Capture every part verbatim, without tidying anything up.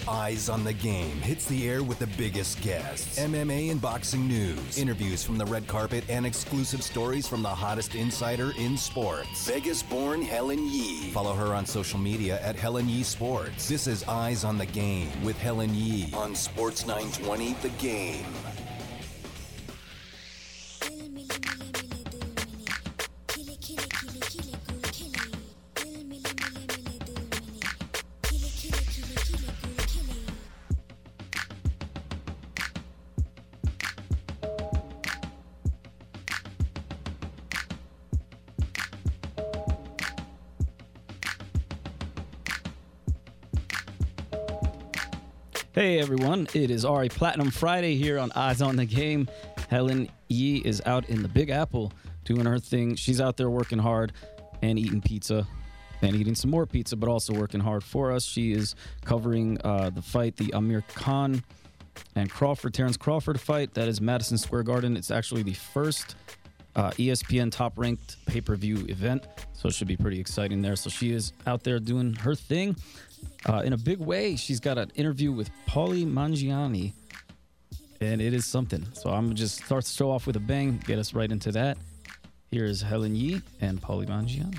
Eyes on the Game hits the air with the biggest guests, M M A and boxing news, interviews from the red carpet, and exclusive stories from the hottest insider in sports. Vegas-born Helen Yee. Follow her on social media at Helen Yee Sports. This is Eyes on the Game with Helen Yee on Sports nine twenty The Game. Hey everyone, it is Ari Platinum Friday here on Eyes on the Game. Helen Yee is out in the Big Apple doing her thing. She's out there working hard and eating pizza and eating some more pizza, but also working hard for us. She is covering uh, the fight, the Amir Khan and Crawford, Terrence Crawford fight. That is Madison Square Garden. It's actually the first uh, E S P N top-ranked pay-per-view event, so it should be pretty exciting there. So she is out there doing her thing. Uh, in a big way, she's got an interview with Paulie Malignaggi, and it is something. So I'm going to just start the show off with a bang, get us right into that. Here is Helen Yee and Paulie Malignaggi.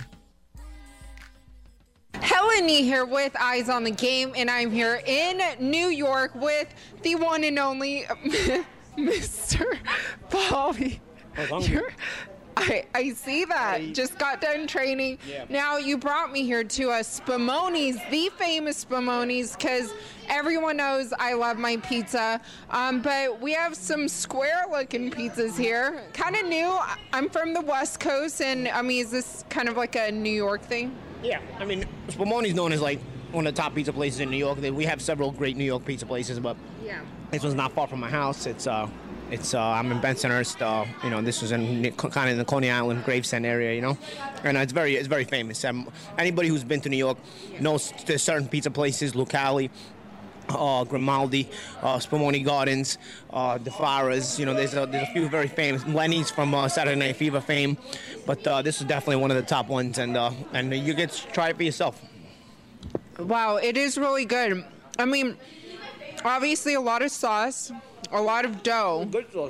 Helen Yee here with Eyes on the Game, and I'm here in New York with the one and only Mister Paulie. You're, I, I see that. I, Just got done training. Yeah. Now you brought me here to a Spumoni's, the famous Spumoni's, because everyone knows I love my pizza. Um, but we have some square-looking pizzas here. Kind of new. I'm from the West Coast, and I mean, is this kind of like a New York thing? Yeah, I mean, Spumoni's known as like one of the top pizza places in New York. We have several great New York pizza places, but yeah, this one's not far from my house. It's uh. It's uh, I'm in Bensonhurst, uh, you know. This was in kind of in the Coney Island, Gravesend area, you know, and uh, it's very, it's very famous. Um, anybody who's been to New York knows there's certain pizza places, Lucali, uh, Grimaldi, uh, Spumoni Gardens, uh, DeFara's. You know, there's a, there's a few very famous. Lenny's from uh, Saturday Night Fever fame, but uh, this is definitely one of the top ones, and uh, and you get to try it for yourself. Wow, it is really good. I mean, obviously a lot of sauce. A lot of dough. Good sauce.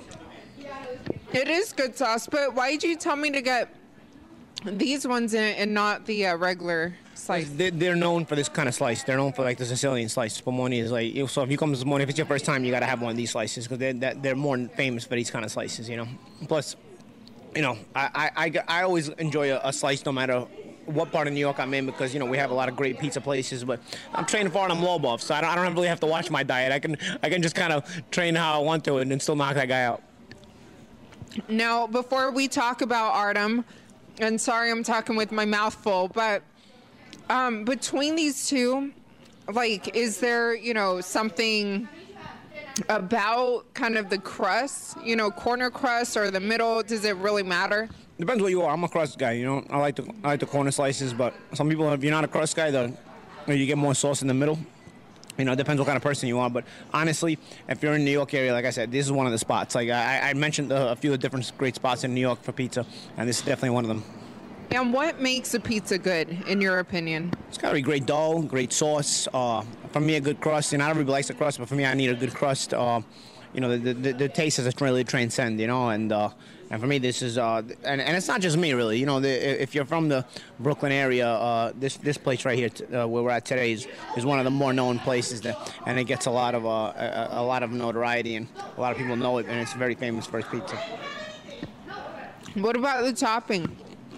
It is good sauce, but why did you tell me to get these ones in, and not the uh, regular slice? They're, they're known for this kind of slice. They're known for like the Sicilian slice. Spumoni is like, so if you come to Spumoni, if it's your first time, you got to have one of these slices because they're, they're more famous for these kind of slices, you know. Plus, you know, I I, I, I always enjoy a, a slice no matter what part of New York I'm in because, you know, we have a lot of great pizza places, but I'm training for it. I'm low buff, so I don't, I don't really have to watch my diet. I can I can just kind of train how I want to and then still knock that guy out. Now, before we talk about Artem, and sorry I'm talking with my mouth full, but um, between these two, like, is there, you know, something about kind of the crust, you know, corner crust or the middle? Does it really matter? Depends what you are. I'm a crust guy, you know. I like the I like the corner slices, but some people, if you're not a crust guy, then you get more sauce in the middle. You know, it depends what kind of person you are. But honestly, if you're in the New York area, like I said, this is one of the spots. Like I, I mentioned a, a few of the different great spots in New York for pizza, and this is definitely one of them. And what makes a pizza good, in your opinion? It's got to be great dough, great sauce. Uh, for me, a good crust. You know, not everybody likes the crust, but for me, I need a good crust. Uh, you know, the, the the taste has to really transcend. You know, and uh, and for me, this is uh, and and it's not just me really. You know, the, if you're from the Brooklyn area, uh, this this place right here t- uh, where we're at today is, is one of the more known places there, and it gets a lot of uh, a, a lot of notoriety, and a lot of people know it, and it's very famous for its pizza. What about the topping?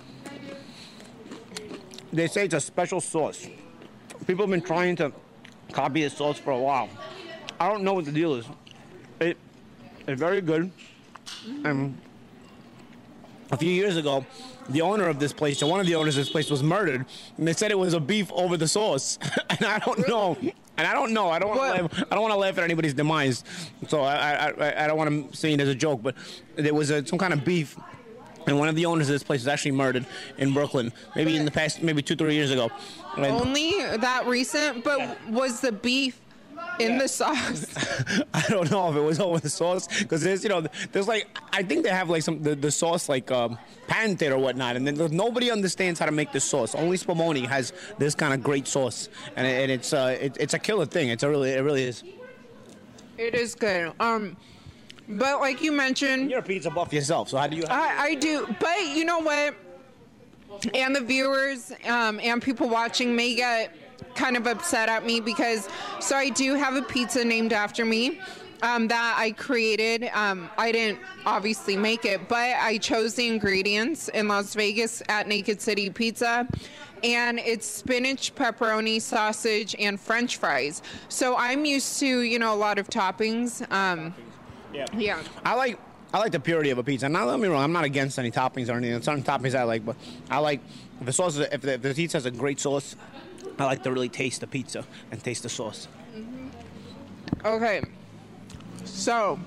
They say it's a special sauce. People have been trying to copy the sauce for a while. I don't know what the deal is. It, it's very good. And a few years ago, the owner of this place, or one of the owners of this place, was murdered, and they said it was a beef over the sauce. And I don't know. And I don't know. I don't want to laugh. I don't want to laugh at anybody's demise. So I, I, I don't want to say it as a joke. But there was a, some kind of beef. And one of the owners of this place was actually murdered in Brooklyn, maybe in the past, maybe two, three years ago. And only that recent? But was the beef in Yeah. the sauce. I don't know if it was over the sauce because there's, you know, there's like I think they have like some the, the sauce like um, patented or whatnot, and then there's- nobody understands how to make this sauce. Only Spumoni has this kind of great sauce, and, it, and it's uh, it, it's a killer thing. It's a really it really is. It is good. Um, but like you mentioned, You're a pizza buff yourself, so how do you? I, I do. But you know what? And the viewers um, and people watching may get kind of upset at me because so I do have a pizza named after me um, that I created. Um, I didn't obviously make it, but I chose the ingredients in Las Vegas at Naked City Pizza. And it's spinach, pepperoni, sausage, and French fries. So I'm used to, you know, a lot of toppings. Um, Yeah. yeah. I like I like the purity of a pizza. Now, don't get me wrong, I'm not against any toppings or anything. There's certain toppings I like, but I like if the sauce is, if the, if the pizza has a great sauce, I like to really taste the pizza and taste the sauce. Okay. So,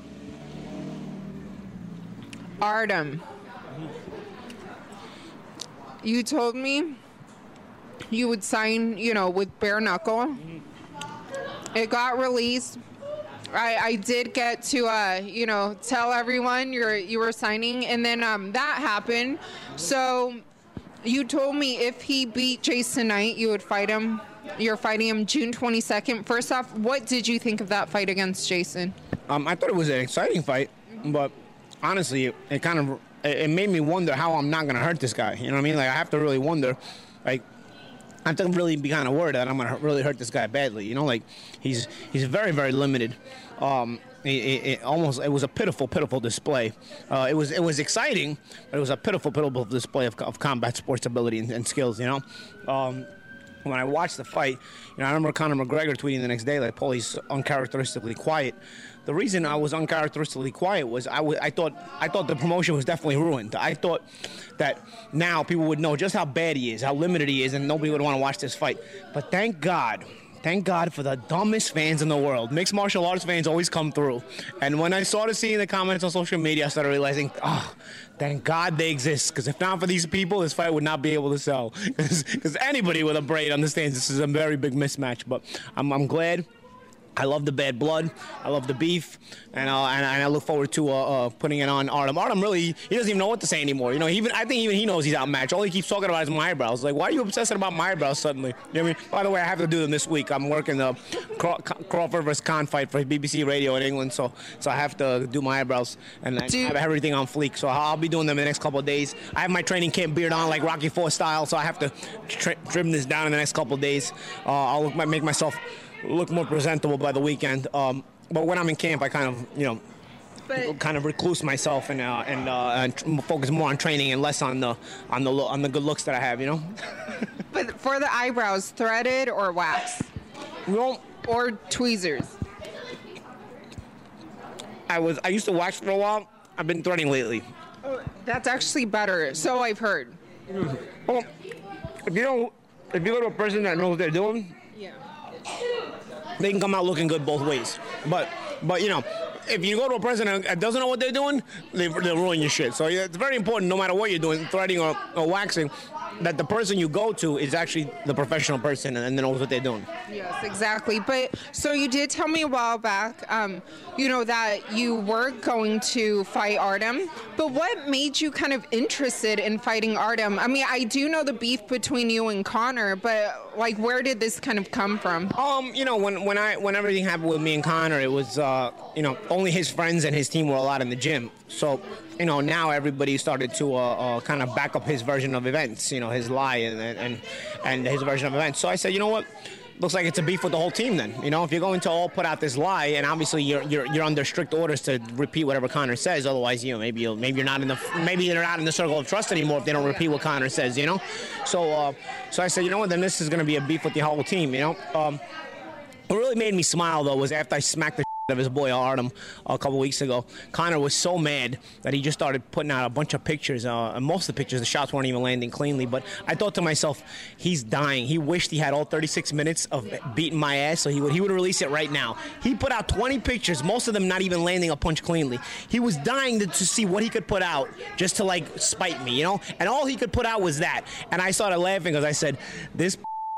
Artem, you told me you would sign, you know, with Bare Knuckle. It got released. I, I did get to, uh, you know, tell everyone you're you were signing, and then um, that happened. So you told me if he beat Jason Knight, you would fight him. You're fighting him June twenty-second. First off, what did you think of that fight against Jason? Um, I thought it was an exciting fight, but honestly, it, it kind of it, it made me wonder how I'm not gonna hurt this guy. You know what I mean? Like I have to really wonder, like. I have to really be kind of worried that I'm gonna really hurt this guy badly. You know, like he's he's very very limited. Um, it, it, it almost it was a pitiful pitiful display. Uh, it was it was exciting, but it was a pitiful pitiful display of, of combat sports ability and, and skills. You know. Um, When I watched the fight, you know, I remember Conor McGregor tweeting the next day, like, Paulie's uncharacteristically quiet. The reason I was uncharacteristically quiet was I, w- I thought I thought the promotion was definitely ruined. I thought that now people would know just how bad he is, how limited he is, and nobody would want to watch this fight. But thank God, thank God for the dumbest fans in the world. Mixed martial arts fans always come through. And when I started seeing the comments on social media, I started realizing, oh, thank God they exist. Because if not for these people, this fight would not be able to sell. Because anybody with a brain understands this is a very big mismatch. But I'm, I'm glad. I love the bad blood. I love the beef, and uh, and, and I look forward to uh, uh, putting it on Artem. Artem really, he doesn't even know what to say anymore. You know, even I think even he knows he's outmatched. All he keeps talking about is my eyebrows. Like, why are you obsessing about my eyebrows suddenly? You know what I mean? By the way, I have to do them this week. I'm working the Craw- Crawford versus Khan fight for B B C Radio in England, so so I have to do my eyebrows and I have everything on fleek. So I'll be doing them in the next couple of days. I have my training camp beard on like Rocky four style, so I have to tr- trim this down in the next couple of days. Uh, I'll look, make myself look more presentable by the weekend. Um, but when I'm in camp, I kind of, you know, But kind of recluse myself and uh, and, uh, and tr- focus more on training and less on the on the lo- on the good looks that I have. You know. but for the eyebrows, threaded or wax You know, or tweezers? I was I used to wax for a while. I've been threading lately. That's actually better. So I've heard. Well, if you don't, if you go to a person that knows what they're doing, Yeah. they can come out looking good both ways. But, but you know, if you go to a person that doesn't know what they're doing, they, they'll ruin your shit. So yeah, it's very important, no matter what you're doing, threading or, or waxing, that the person you go to is actually the professional person and knows what they're doing. Yes, exactly. But so you did tell me a while back, um, you know, that you were going to fight Artem. But what made you kind of interested in fighting Artem? I mean, I do know the beef between you and Conor, but like, where did this kind of come from? Um, you know, when when I when everything happened with me and Conor, it was uh, you know, only his friends and his team were allowed in the gym. So, you know, now everybody started to uh, uh, kind of back up his version of events, you know, his lie and and and his version of events. So I said, you know what? Looks like it's a beef with the whole team then. You know, if you're going to all put out this lie, and obviously you're you're you're under strict orders to repeat whatever Conor says. Otherwise, you know, maybe you'll, maybe you're not in the maybe you're not in the circle of trust anymore if they don't repeat what Conor says. You know, so uh, so I said, you know what? Then this is going to be a beef with the whole team. You know, um, what really made me smile though was after I smacked the of his boy Artem a couple weeks ago. Conor was so mad that he just started putting out a bunch of pictures. Uh, and most of the pictures, the shots weren't even landing cleanly. But I thought to myself, he's dying. He wished he had all thirty-six minutes of beating my ass, so he would he would release it right now. He put out twenty pictures, most of them not even landing a punch cleanly. He was dying to, to see what he could put out just to like spite me, you know. And all he could put out was that. And I started laughing because I said, this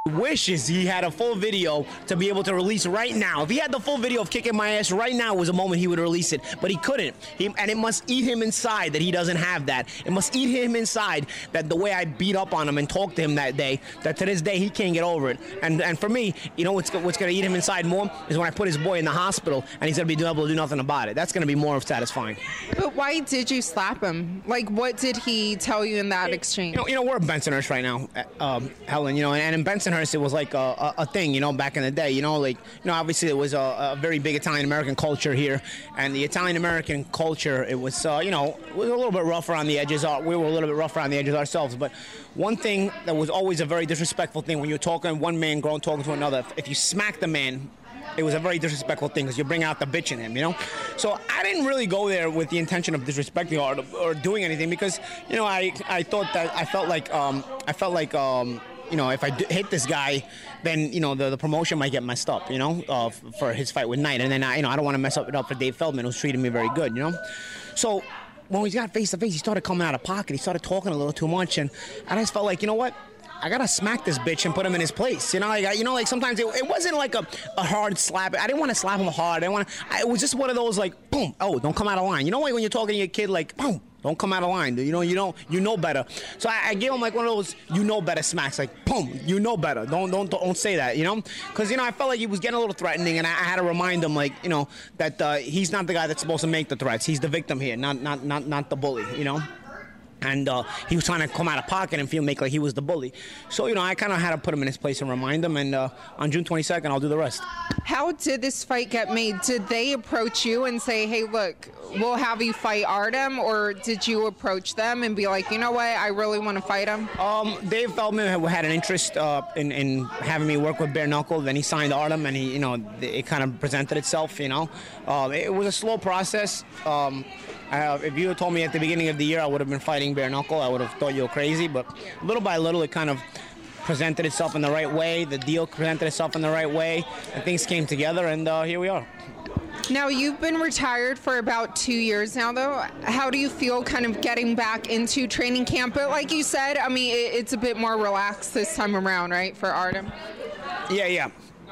wishes he had a full video to be able to release right now. If he had the full video of kicking my ass right now was a moment he would release it, but he couldn't. He, and it must eat him inside that he doesn't have that. It must eat him inside that the way I beat up on him and talked to him that day, that to this day he can't get over it. And and for me, you know what's, what's going to eat him inside more is when I put his boy in the hospital and he's going to be able to do nothing about it. That's going to be more satisfying. But why did you slap him? Like, what did he tell you in that exchange? You know, you know we're in Bensonhurst right now, um, Helen, you know, and in Bensonhurst it was like a, a, a thing, you know, back in the day, you know, like, you know, obviously it was a, a very big Italian-American culture here, and the Italian-American culture, it was, uh, you know, it was a little bit rougher on the edges. We were a little bit rougher on the edges ourselves, but one thing that was always a very disrespectful thing when you're talking, one man grown talking to another, if you smack the man, it was a very disrespectful thing because you bring out the bitch in him, you know? So I didn't really go there with the intention of disrespecting or, or doing anything because, you know, I, I thought that, I felt like, um, I felt like, um, you know, if I d- hit this guy, then, you know, the, the promotion might get messed up, you know, uh, f- for his fight with Knight. And then, I, you know, I don't want to mess up it up for Dave Feldman, who's treating me very good, you know? So when we got face-to-face, he started coming out of pocket. He started talking a little too much. And I just felt like, you know what? I gotta smack this bitch and put him in his place. You know, like I, you know, like sometimes it, it wasn't like a, a hard slap. I didn't want to slap him hard. I didn't want to. It was just one of those like, boom, oh, don't come out of line. You know, like when you're talking to your kid, like, boom, don't come out of line. You know, you know, you know better. So I, I gave him like one of those, you know better smacks, like, boom, you know better. Don't, don't, don't say that. You know, because you know I felt like he was getting a little threatening, and I, I had to remind him, like, you know, that uh, he's not the guy that's supposed to make the threats. He's the victim here, not, not, not, not the bully. You know. And uh, he was trying to come out of pocket and feel make like he was the bully. So, you know, I kind of had to put him in his place and remind him. And uh, on June twenty-second, I'll do the rest. How did this fight get made? Did they approach you and say, hey, look, we'll have you fight Artem? Or did you approach them and be like, you know what, I really want to fight him? Um, Dave Feldman had an interest uh, in, in having me work with Bare Knuckle. Then he signed Artem, and he, you know, it kind of presented itself, you know. Uh, it was a slow process. Um, Uh, if you had told me at the beginning of the year I would have been fighting Bare Knuckle, I would have thought you were crazy. But little by little, it kind of presented itself in the right way. The deal presented itself in the right way, and things came together, and uh, here we are. Now, you've been retired for about two years now, though. How do you feel kind of getting back into training camp? But like you said, I mean, it, it's a bit more relaxed this time around, right, for Artem? Yeah, yeah.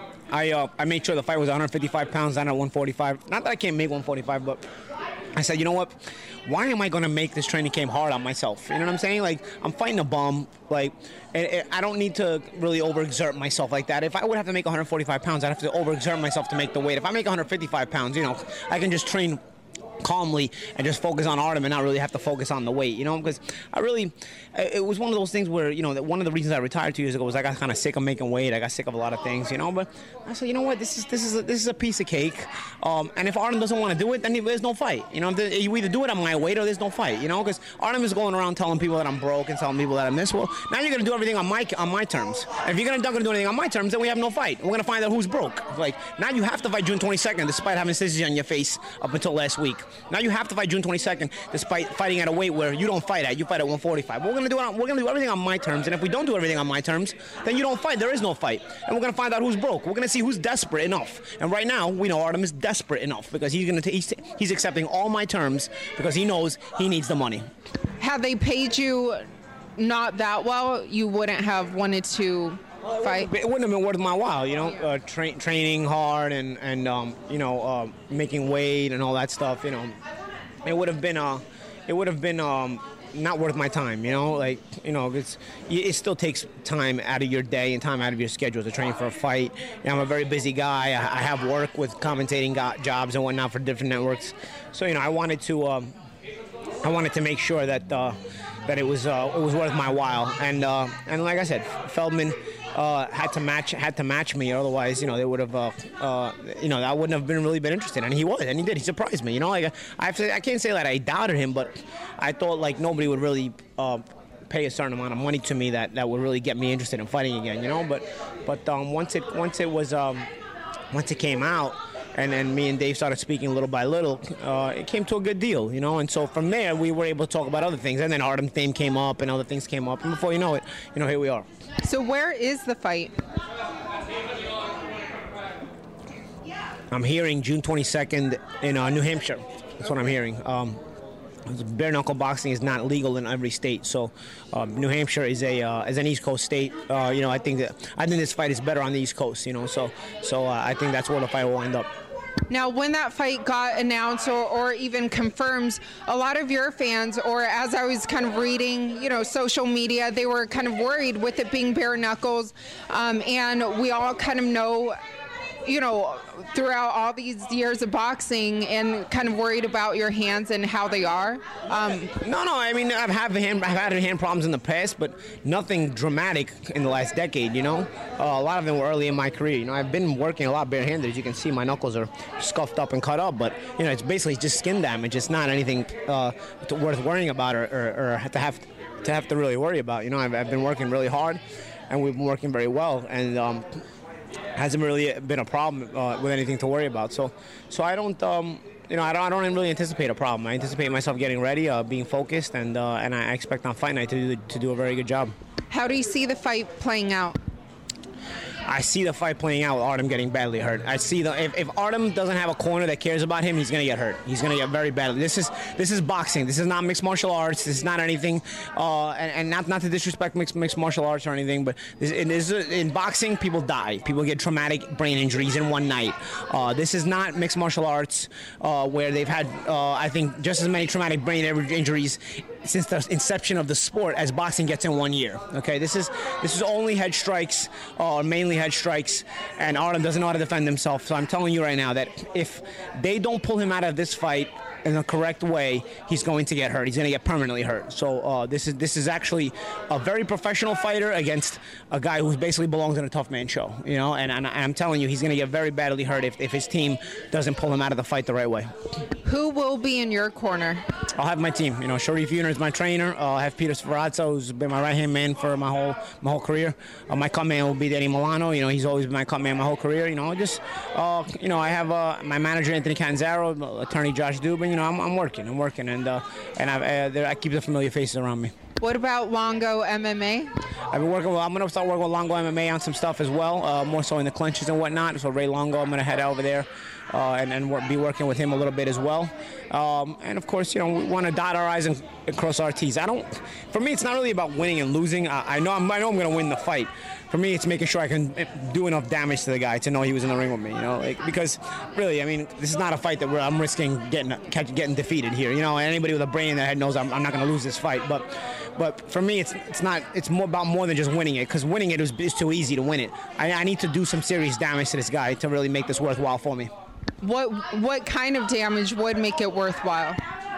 I uh, I made sure the fight was one fifty-five pounds, down at one forty-five. Not that I can't make one forty-five, but I said, you know what? Why am I going to make this training camp hard on myself? You know what I'm saying? Like, I'm fighting a bum. Like, and, and I don't need to really overexert myself like that. If I would have to make one forty-five pounds, I'd have to overexert myself to make the weight. If I make one fifty-five pounds, you know, I can just train calmly and just focus on Artem and not really have to focus on the weight, you know, because I really, it was one of those things where, you know, that one of the reasons I retired two years ago was I got kind of sick of making weight. I got sick of a lot of things, you know, but I said, you know what, this is this is a, this is a piece of cake, um, and if Artem doesn't want to do it, then there's no fight, you know. You either do it on my weight or there's no fight, you know, because Artem is going around telling people that I'm broke and telling people that I'm this. Well, now you're gonna do everything on my on my terms. And if you're gonna not gonna do anything on my terms, then we have no fight. We're gonna find out who's broke. Like, now you have to fight June twenty-second despite having scissors on your face up until last week. Now you have to fight June twenty-second despite fighting at a weight where you don't fight at. You fight at one forty-five. We're gonna do it on, we're gonna do everything on my terms, and if we don't do everything on my terms, then you don't fight. There is no fight, and we're gonna find out who's broke. We're gonna see who's desperate enough. And right now, we know Artem is desperate enough because he's gonna t- he's, he's accepting all my terms because he knows he needs the money. Had they paid you not that well, you wouldn't have wanted to fight? It wouldn't have been worth my while, you know, uh, tra- training hard and, and um, you know, uh, making weight and all that stuff, you know. It would have been, uh, it would have been um, not worth my time, you know, like, you know, it's, it still takes time out of your day and time out of your schedule to train for a fight. You know, I'm a very busy guy. I, I have work with commentating go- jobs and whatnot for different networks. So, you know, I wanted to, um, I wanted to make sure that, uh, that it was, uh, it was worth my while. And, uh, and like I said, Feldman, Uh, had to match had to match me, otherwise, you know, they would have, uh, uh, you know, I wouldn't have been really been interested, and he was, and he did. He surprised me, you know. Like I, have to, I can't say that I doubted him, but I thought like nobody would really uh, pay a certain amount of money to me that, that would really get me interested in fighting again, you know. But but um, once it once it was um, once it came out, and then me and Dave started speaking little by little, uh, it came to a good deal, you know. And so from there, we were able to talk about other things, and then Artem's name came up, and other things came up, and before you know it, you know, here we are. So where is the fight? I'm hearing June twenty-second in uh, New Hampshire. That's what I'm hearing. Um, bare knuckle boxing is not legal in every state. So um, New Hampshire is a uh, is an East Coast state. Uh, you know, I think that I think this fight is better on the East Coast. You know, so so uh, I think that's where the fight will end up. Now, when that fight got announced or, or even confirmed, a lot of your fans, or as I was kind of reading, you know, social media, they were kind of worried with it being bare knuckles. Um, and we all kind of know, you know, throughout all these years of boxing and kind of worried about your hands and how they are. Um, no, no, I mean, I've had, hand, I've had hand problems in the past, but nothing dramatic in the last decade, you know. Uh, a lot of them were early in my career. You know, I've been working a lot barehanded. As you can see, my knuckles are scuffed up and cut up, but, you know, it's basically just skin damage. It's not anything uh, to, worth worrying about or, or, or to have to have to really worry about. You know, I've, I've been working really hard, and we've been working very well, and um, hasn't really been a problem uh, with anything to worry about. So, so I don't, um, you know, I don't, I don't really anticipate a problem. I anticipate myself getting ready, uh, being focused, and uh, and I expect on fight night to do to do a very good job. How do you see the fight playing out? I see the fight playing out with Artem getting badly hurt. I see the if, if Artem doesn't have a corner that cares about him, he's gonna get hurt. He's gonna get very badly. This is this is boxing. This is not mixed martial arts. This is not anything, uh, and, and not not to disrespect mixed mixed martial arts or anything, but this, it is in boxing. People die. People get traumatic brain injuries in one night. Uh, this is not mixed martial arts uh, where they've had uh, I think just as many traumatic brain injuries since the inception of the sport as boxing gets in one year. Okay, this is this is only head strikes, or uh, mainly head strikes, and Artem doesn't know how to defend himself. So I'm telling you right now that if they don't pull him out of this fight in the correct way, he's going to get hurt. He's going to get permanently hurt. So uh, this is this is actually a very professional fighter against a guy who basically belongs in a tough man show. You know, and, and I'm telling you, he's going to get very badly hurt if, if his team doesn't pull him out of the fight the right way. Who will be in your corner? I'll have my team. You know, Sharif Uner is my trainer. Uh, I'll have Peter Sforazza, who's been my right-hand man for my whole my whole career. Uh, my cut man will be Danny Milano. You know, he's always been my cut man my whole career. You know, just, uh, you know, I have uh, my manager, Anthony Canzaro, attorney Josh Dubin. You know, I'm, I'm working. I'm working. And uh, and I've, uh, I keep the familiar faces around me. What about Longo M M A? I've been working with, I'm going to start working with Longo M M A on some stuff as well, uh, more so in the clinches and whatnot. So Ray Longo, I'm going to head over there uh, and, and work, be working with him a little bit as well. Um, and of course, you know, we want to dot our I's and, and cross our T's. I don't, for me, it's not really about winning and losing. I, I know I'm, I know I'm going to win the fight. For me, it's making sure I can do enough damage to the guy to know he was in the ring with me, you know, like, because really, I mean, this is not a fight that where I'm risking getting getting defeated here. You know, anybody with a brain in their head knows I'm, I'm not going to lose this fight. But but for me, it's it's not, it's more about more than just winning it, because winning it is, is too easy to win it. I, I need to do some serious damage to this guy to really make this worthwhile for me. What what kind of damage would make it worthwhile?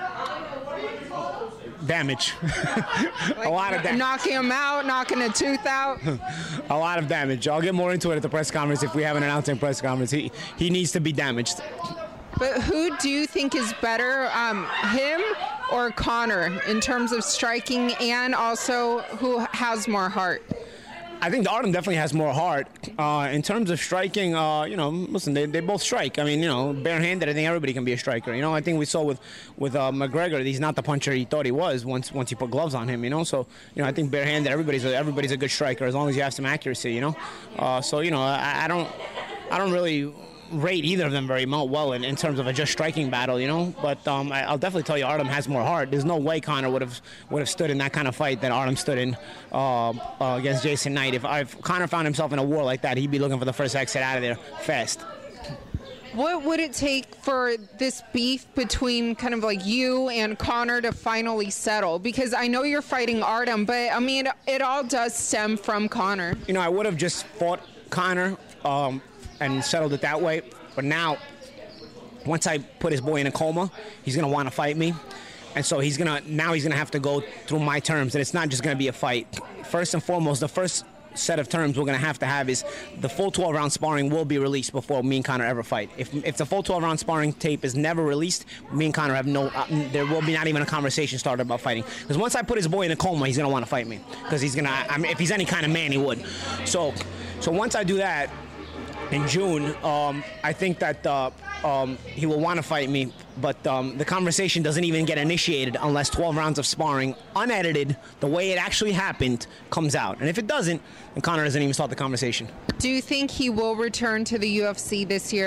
Damage. Like a lot of damage. Knocking him out, knocking a tooth out. A lot of damage. I'll get more into it at the press conference if we have an announcing press conference. He he needs to be damaged. But who do you think is better, um, him or Conor, in terms of striking, and also who has more heart? I think Artem definitely has more heart. Uh, in terms of striking, uh, you know, listen, they, they both strike. I mean, you know, barehanded, I think everybody can be a striker. You know, I think we saw with with uh, McGregor, he's not the puncher he thought he was once once he put gloves on him. You know, so you know, I think barehanded, everybody's a, everybody's a good striker as long as you have some accuracy. You know, uh, so you know, I, I don't, I don't really rate either of them very well in, in terms of a just striking battle, you know. But um, I, I'll definitely tell you, Artem has more heart. There's no way Conor would have would have stood in that kind of fight that Artem stood in uh, uh, against Jason Knight. If, if Conor found himself in a war like that, he'd be looking for the first exit out of there fast. What would it take for this beef between kind of like you and Conor to finally settle? Because I know you're fighting Artem, but I mean, it all does stem from Conor. You know, I would have just fought Conor um, and settled it that way. But now, once I put his boy in a coma, he's going to want to fight me. And so he's going to, now he's going to have to go through my terms. And it's not just going to be a fight. First and foremost, the first set of terms we're going to have to have is the full twelve round sparring will be released before me and Conor ever fight. If if the full twelve round sparring tape is never released, me and Conor have no, uh, there will be not even a conversation started about fighting. Because once I put his boy in a coma, he's going to want to fight me. Because he's going to, I mean, if he's any kind of man, he would. So, so once I do that, in June, um, I think that uh, um, he will want to fight me, but um, the conversation doesn't even get initiated unless twelve rounds of sparring, unedited, the way it actually happened, comes out. And if it doesn't, then Conor doesn't even start the conversation. Do you think he will return to the U F C this year?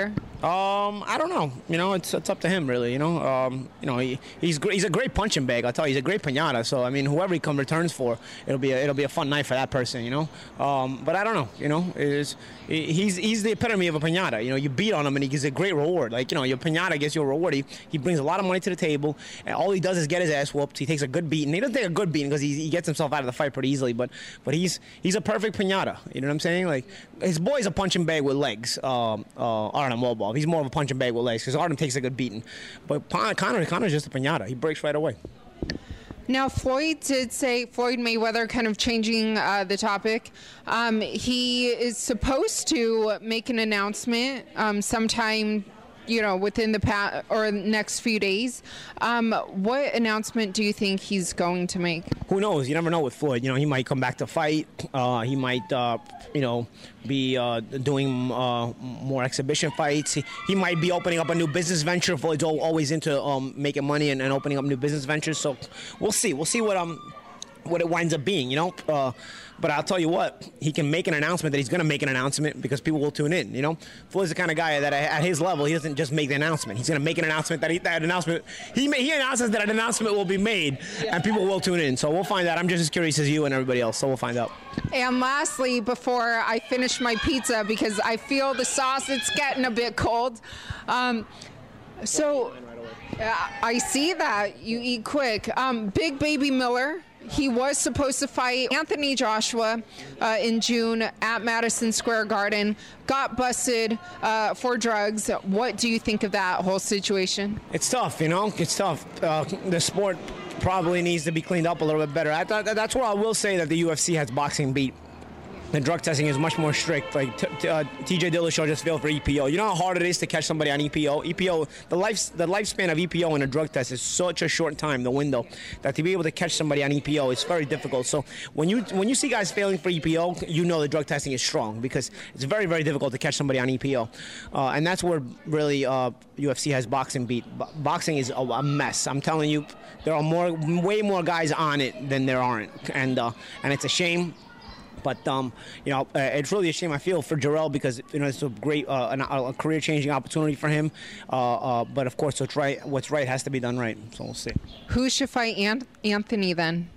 Um, I don't know. You know, it's it's up to him, really. You know, um, you know, he, he's great, he's a great punching bag. I'll tell you, he's a great piñata. So I mean, whoever he come returns for, it'll be a, it'll be a fun night for that person. You know, um, but I don't know. You know, it's, he's he's the epitome of a piñata. You know, you beat on him and he gives a great reward. Like, you know, your piñata gets you a reward. He, he brings a lot of money to the table, and all he does is get his ass whooped. He takes a good beating. He doesn't take a good beating because he, he gets himself out of the fight pretty easily. But but he's he's a perfect piñata. You know what I'm saying? Like, his boy's a punching bag with legs. Um, uh, Artem Lobov. He's more of a punching bag with legs because Artem takes a good beating. But Conor, Conor's just a piñata. He breaks right away. Now, Floyd did say, Floyd Mayweather, kind of changing uh, the topic, um, he is supposed to make an announcement um, sometime, you know, within the past or next few days. Um, what announcement do you think he's going to make? Who knows? You never know with Floyd. You know, he might come back to fight. Uh, he might, uh, you know, be uh, doing uh, more exhibition fights. He, he might be opening up a new business venture. Floyd's always into um, making money and, and opening up new business ventures. So we'll see. We'll see what um what it winds up being, you know. Uh, but I'll tell you what, he can make an announcement that he's going to make an announcement because people will tune in, you know. Floyd's the kind of guy that at his level, he doesn't just make the announcement. He's going to make an announcement that he, that announcement, he, he announces that an announcement will be made and people will tune in. So we'll find out. I'm just as curious as you and everybody else, so we'll find out. And lastly, before I finish my pizza, because I feel the sauce, it's getting a bit cold. Um, so uh, I see that you eat quick. Um, Big Baby Miller. He was supposed to fight Anthony Joshua uh, in June at Madison Square Garden, got busted uh, for drugs. What do you think of that whole situation? It's tough, you know, it's tough. Uh, the sport probably needs to be cleaned up a little bit better. I thought that's where I will say that the U F C has boxing beat. The drug testing is much more strict. Like t- t- uh, T J Dillashaw just failed for E P O. You know how hard it is to catch somebody on E P O? E P O, the life, the lifespan of E P O in a drug test is such a short time, the window, that to be able to catch somebody on E P O is very difficult. So when you when you see guys failing for E P O, you know the drug testing is strong because it's very, very difficult to catch somebody on E P O. Uh, and that's where really uh, U F C has boxing beat. Bo- boxing is a, a mess. I'm telling you, there are more, way more guys on it than there aren't. And, uh, and it's a shame. But, um, you know, uh, it's really a shame, I feel, for Jarrell because, you know, it's a great, uh, an, a career-changing opportunity for him. Uh, uh, but, of course, what's right, what's right has to be done right. So we'll see. Who should fight Ant- Anthony then?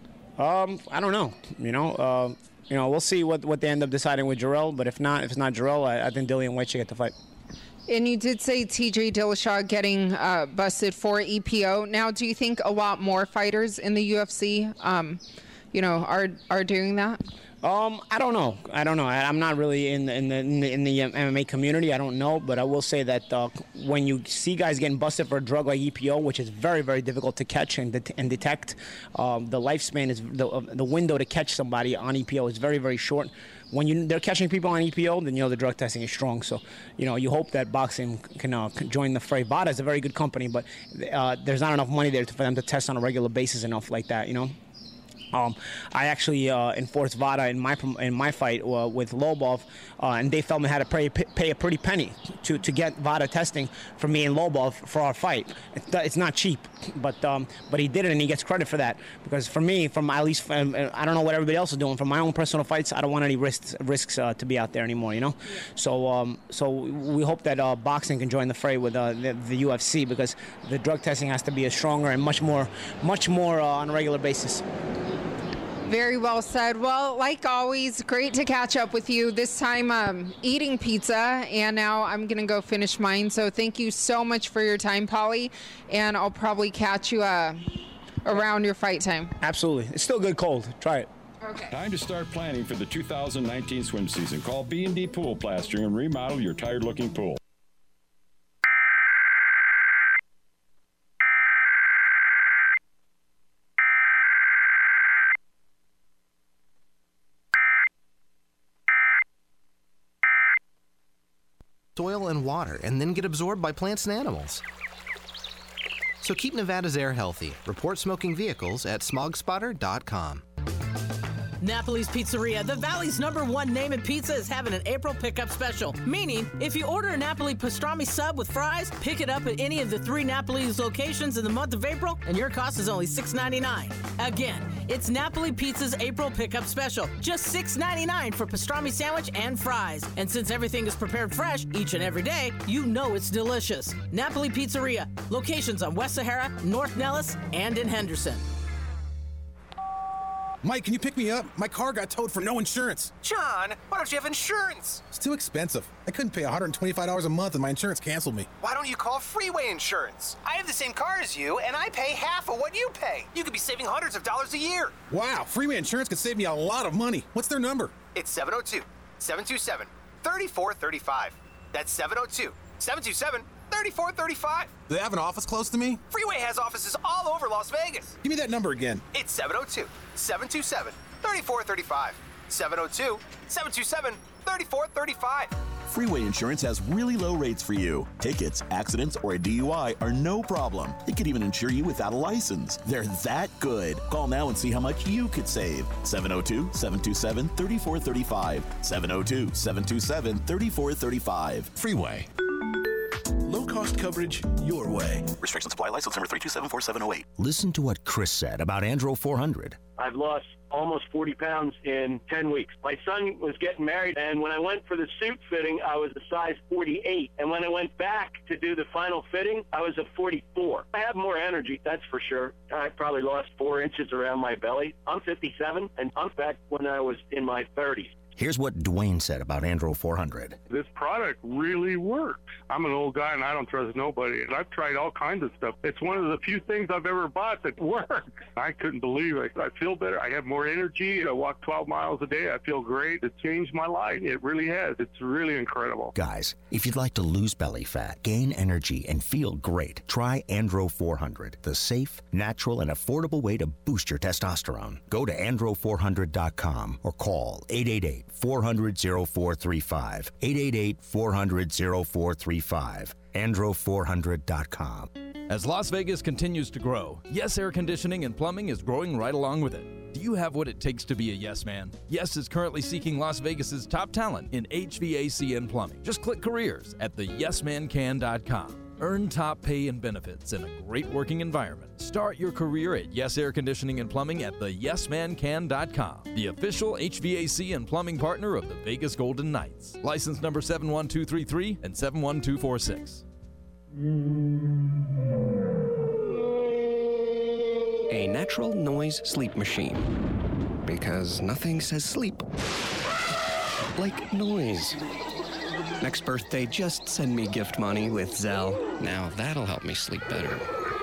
Um, I don't know. You know, uh, you know, we'll see what, what they end up deciding with Jarrell. But if not, if it's not Jarrell, I, I think Dillian White should get the fight. And you did say T J Dillashaw getting uh, busted for E P O. Now, do you think a lot more fighters in the U F C, um, you know, are are doing that? Um, I don't know. I don't know. I, I'm not really in the, in the in the in the M M A community. I don't know, but I will say that uh, when you see guys getting busted for a drug like E P O, which is very very difficult to catch and det- and detect, um, the lifespan is the uh, the window to catch somebody on E P O is very very short. When you they're catching people on E P O, then you know the drug testing is strong. So, you know, you hope that boxing can, uh, can join the fray. VADA is a very good company, but uh, there's not enough money there to, for them to test on a regular basis enough like that. You know. Um, I actually uh, enforced VADA in my in my fight uh, with Lobov, uh, and Dave Feldman had to pay, pay a pretty penny to, to get VADA testing for me and Lobov for our fight. It's not cheap, but um, but he did it, and he gets credit for that. Because for me, from at least um, I don't know what everybody else is doing. From my own personal fights, I don't want any risks risks uh, to be out there anymore. You know, so um, so we hope that uh, boxing can join the fray with uh, the, the U F C because the drug testing has to be a stronger and much more much more uh, on a regular basis. Very well said. Well, like always, great to catch up with you. This time um, eating pizza, and now I'm going to go finish mine. So thank you so much for your time, Paulie, and I'll probably catch you uh, around your fight time. Absolutely. It's still good cold. Try it. Okay. Time to start planning for the two thousand nineteen swim season. Call B and D Pool Plastering and remodel your tired-looking pool. Soil and water, and then get absorbed by plants and animals. So keep Nevada's air healthy. Report smoking vehicles at smog spotter dot com. Napoli's Pizzeria, the Valley's number one name in pizza, is having an April pickup special. Meaning, if you order a Napoli pastrami sub with fries, pick it up at any of the three Napoli's locations in the month of April, and your cost is only six ninety-nine. Again, It's Napoli Pizza's April pickup special. Just six ninety-nine for pastrami sandwich and fries. And since everything is prepared fresh each and every day, you know it's delicious. Napoli Pizzeria. Locations on West Sahara, North Nellis, and in Henderson. Mike, can you pick me up? My car got towed for no insurance. John, why don't you have insurance? It's too expensive. I couldn't pay one hundred twenty-five dollars a month and my insurance canceled me. Why don't you call Freeway Insurance? I have the same car as you, and I pay half of what you pay. You could be saving hundreds of dollars a year. Wow, Freeway Insurance could save me a lot of money. What's their number? It's seven oh two, seven two seven, three four three five. That's seven oh two, seven two seven, three four three five. Do they have an office close to me? Freeway has offices all over Las Vegas. Give me that number again. It's seven oh two, seven two seven, three four three five. seven oh two, seven two seven, three four three five. Freeway Insurance has really low rates for you. Tickets, accidents, or a D U I are no problem. It could even insure you without a license. They're that good. Call now and see how much you could save. seven oh two, seven two seven, three four three five. seven oh two, seven two seven, three four three five. Freeway. Low-cost coverage your way. Restrictions apply. License number three two seven four seven oh eight. Listen to what Chris said about Andro four hundred. I've lost almost forty pounds in ten weeks. My son was getting married, and when I went for the suit fitting, I was a size forty-eight. And when I went back to do the final fitting, I was a forty-four. I have more energy, that's for sure. I probably lost four inches around my belly. I'm fifty-seven, and I'm back when I was in my thirties. Here's what Dwayne said about Andro four hundred. This product really works. I'm an old guy and I don't trust nobody. And I've tried all kinds of stuff. It's one of the few things I've ever bought that works. I couldn't believe it. I feel better. I have more energy. I walk twelve miles a day. I feel great. It changed my life. It really has. It's really incredible. Guys, if you'd like to lose belly fat, gain energy, and feel great, try Andro four hundred, the safe, natural, and affordable way to boost your testosterone. Go to andro four hundred dot com or call eight eight eight, four hundred, oh four three five. eight eight eight, four hundred, oh four three five. andro four hundred dot com. As Las Vegas continues to grow, Yes Air Conditioning and Plumbing is growing right along with it. Do you have what it takes to be a yes man? Yes is currently seeking Las Vegas's top talent in H V A C and plumbing. Just click careers at the yes man can dot com. Earn top pay and benefits in a great working environment. Start your career at Yes Air Conditioning and Plumbing at the yes man can dot com, the official H V A C and plumbing partner of the Vegas Golden Knights. License number seven one two three three and seven one two four six. A natural noise sleep machine. Because nothing says sleep like noise. Next birthday, just send me gift money with Zelle. Now that'll help me sleep better.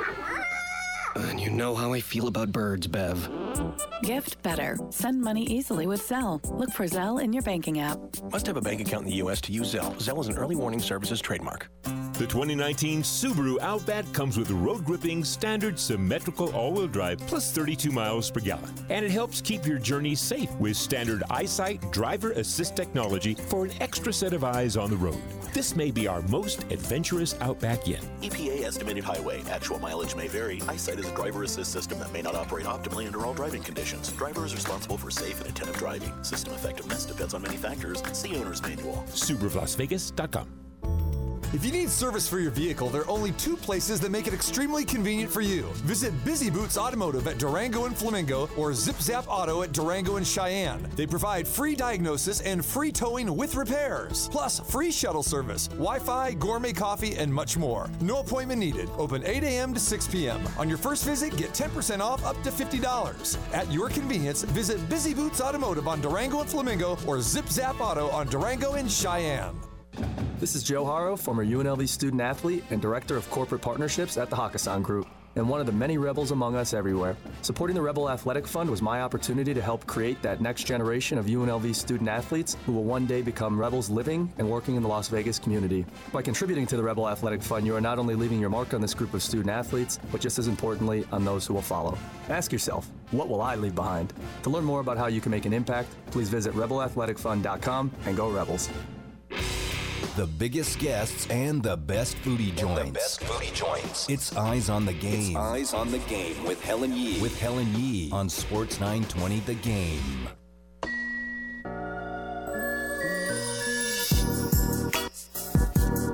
And you know how I feel about birds, Bev. Gift better. Send money easily with Zelle. Look for Zelle in your banking app. Must have a bank account in the U S to use Zelle. Zelle is an early warning services trademark. The twenty nineteen Subaru Outback comes with road gripping, standard symmetrical all-wheel drive plus thirty-two miles per gallon. And it helps keep your journey safe with standard EyeSight driver assist technology for an extra set of eyes on the road. This may be our most adventurous Outback yet. E P A estimated highway. Actual mileage may vary. EyeSight is a driver assist system that may not operate optimally under all driving conditions. Driver is responsible for safe and attentive driving. System effectiveness depends on many factors. See owner's manual. Subaru Las Vegas dot com. If you need service for your vehicle, there are only two places that make it extremely convenient for you. Visit Busy Boots Automotive at Durango and Flamingo or Zip Zap Auto at Durango and Cheyenne. They provide free diagnosis and free towing with repairs, plus free shuttle service, Wi-Fi, gourmet coffee, and much more. No appointment needed. Open eight a.m. to six p.m. On your first visit, get ten percent off up to fifty dollars. At your convenience, visit Busy Boots Automotive on Durango and Flamingo or Zip Zap Auto on Durango and Cheyenne. This is Joe Haro, former U N L V student athlete and director of corporate partnerships at the Hakkasan Group, and one of the many rebels among us everywhere. Supporting the Rebel Athletic Fund was my opportunity to help create that next generation of U N L V student athletes who will one day become rebels living and working in the Las Vegas community. By contributing to the Rebel Athletic Fund, you are not only leaving your mark on this group of student athletes, but just as importantly, on those who will follow. Ask yourself, what will I leave behind? To learn more about how you can make an impact, please visit rebel athletic fund dot com and go Rebels. The biggest guests and the best foodie joints. And the best foodie joints. It's Eyes on the Game. It's Eyes on the Game with Helen Yee. With Helen Yee on Sports nine twenty The Game.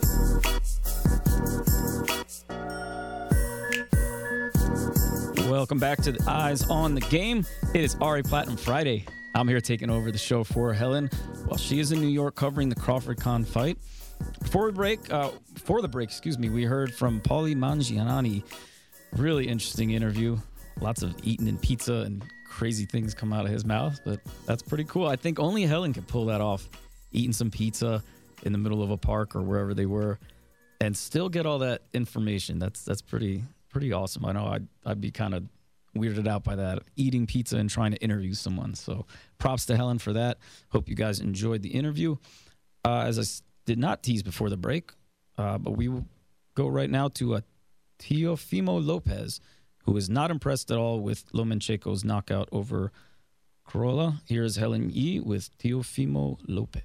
Welcome Welcome back to the Eyes on the Game. It is Ari Platinum Friday. I'm here taking over the show for Helen while she is in New York covering the Crawford Khan fight. Before we break, uh, before the break, excuse me, we heard from Paulie Malignaggi. Really interesting interview. Lots of eating and pizza and crazy things come out of his mouth, but that's pretty cool. I think only Helen could pull that off, eating some pizza in the middle of a park or wherever they were, and still get all that information. That's that's pretty pretty awesome. I know I'd, I'd be kind of weirded out by that, eating pizza and trying to interview someone. So props to Helen for that. Hope you guys enjoyed the interview. Uh, as I s- did not tease before the break, uh, but we will go right now to uh, Teofimo Lopez, who is not impressed at all with Lomachenko's knockout over Carolla. Here's Helen Yee with Teofimo Lopez.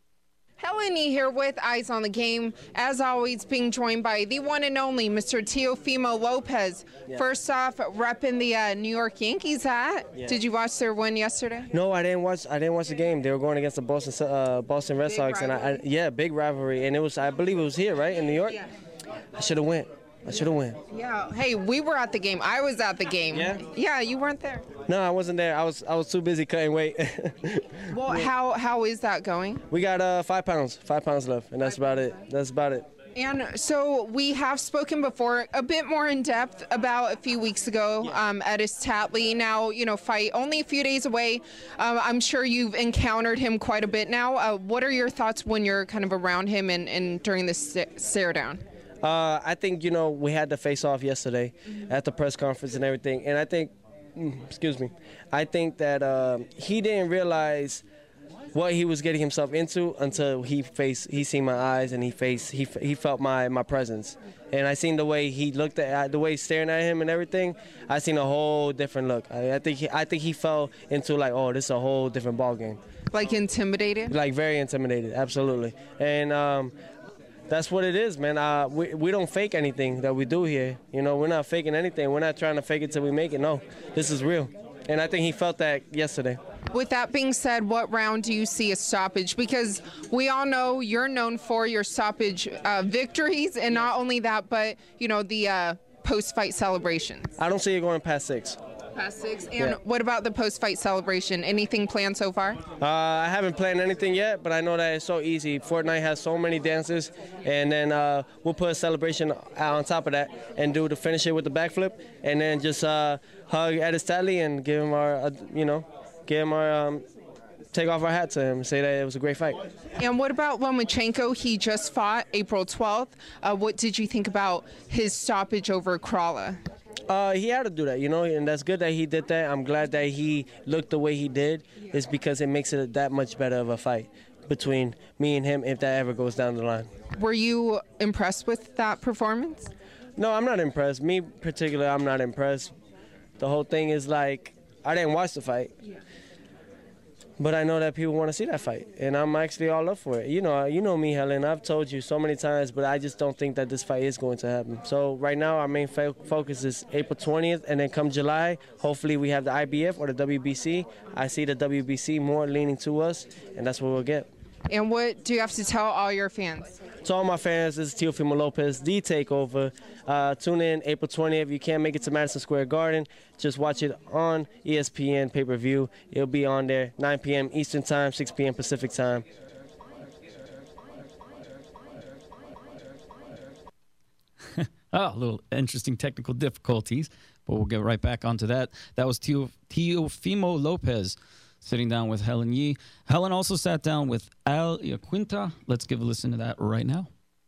Helen Yee here with Eyes on the Game. As always, being joined by the one and only Mister Teofimo Lopez. Yeah. First off, repping the uh, New York Yankees hat. Yeah. Did you watch their win yesterday? No, I didn't watch. I didn't watch the game. They were going against the Boston uh, Boston Red Big Sox, and I, I yeah, big rivalry. And it was, I believe, it was here, right, in New York. Yeah. I should have went. I should have went. Yeah. Hey, we were at the game. I was at the game. Yeah? Yeah, you weren't there. No, I wasn't there. I was I was too busy cutting weight. Well, how how is that going? We got uh, five pounds, five pounds left, and that's about it. That's about it. And so we have spoken before a bit more in depth about a few weeks ago, um, Edis Tatley. Now, you know, fight only a few days away. Um, I'm sure you've encountered him quite a bit now. Uh, what are your thoughts when you're kind of around him and, and during this stare down? Uh, I think, you know, we had the face-off yesterday at the press conference and everything, and I think, mm, excuse me, I think that uh, he didn't realize what he was getting himself into until he faced, he seen my eyes and he faced, he he felt my, my presence, and I seen the way he looked at, the way he's staring at him and everything. I seen a whole different look. I, I think he, I think he fell into like, oh, this is a whole different ball game. Like intimidated? Like very intimidated, absolutely, and. Um, That's what it is, man. Uh, we, we don't fake anything that we do here. You know, we're not faking anything. We're not trying to fake it till we make it. No, this is real. And I think he felt that yesterday. With that being said, what round do you see a stoppage? Because we all know you're known for your stoppage uh, victories, and not only that, but, you know, the uh, post-fight celebrations. I don't see it going past six. Past six. And Yeah. what about the post-fight celebration? Anything planned so far? Uh, I haven't planned anything yet, but I know that it's so easy. Fortnite has so many dances, and then uh, we'll put a celebration on top of that and do the finish it with the backflip, and then just uh, hug Edis Tatley and give him our, uh, you know, give him our, um, take off our hat to him and say that it was a great fight. And what about Lomachenko? He just fought April twelfth. Uh, what did you think about his stoppage over Carolla? Uh, he had to do that, you know, and that's good that he did that. I'm glad that he looked the way he did. It's because it makes it that much better of a fight between me and him if that ever goes down the line. Were you impressed with that performance? No, I'm not impressed. Me particularly, I'm not impressed. The whole thing is like, I didn't watch the fight. But I know that people want to see that fight, and I'm actually all up for it. You know, you know me, Helen. I've told you so many times, but I just don't think that this fight is going to happen. So right now, our main fo- focus is April twentieth, and then come July, hopefully we have the I B F or the W B C. I see the W B C more leaning to us, and that's what we'll get. And what do you have to tell all your fans? To all my fans, this is Teofimo Lopez, The Takeover. Uh, tune in April twentieth. If you can't make it to Madison Square Garden, just watch it on E S P N pay-per-view. It'll be on there nine p.m. Eastern Time, six p.m. Pacific Time. Oh, a little interesting technical difficulties, but we'll get right back onto that. That was Teo- Teofimo Lopez sitting down with Helen Yee. Helen also sat down with Al Iaquinta. Let's give a listen to that right now.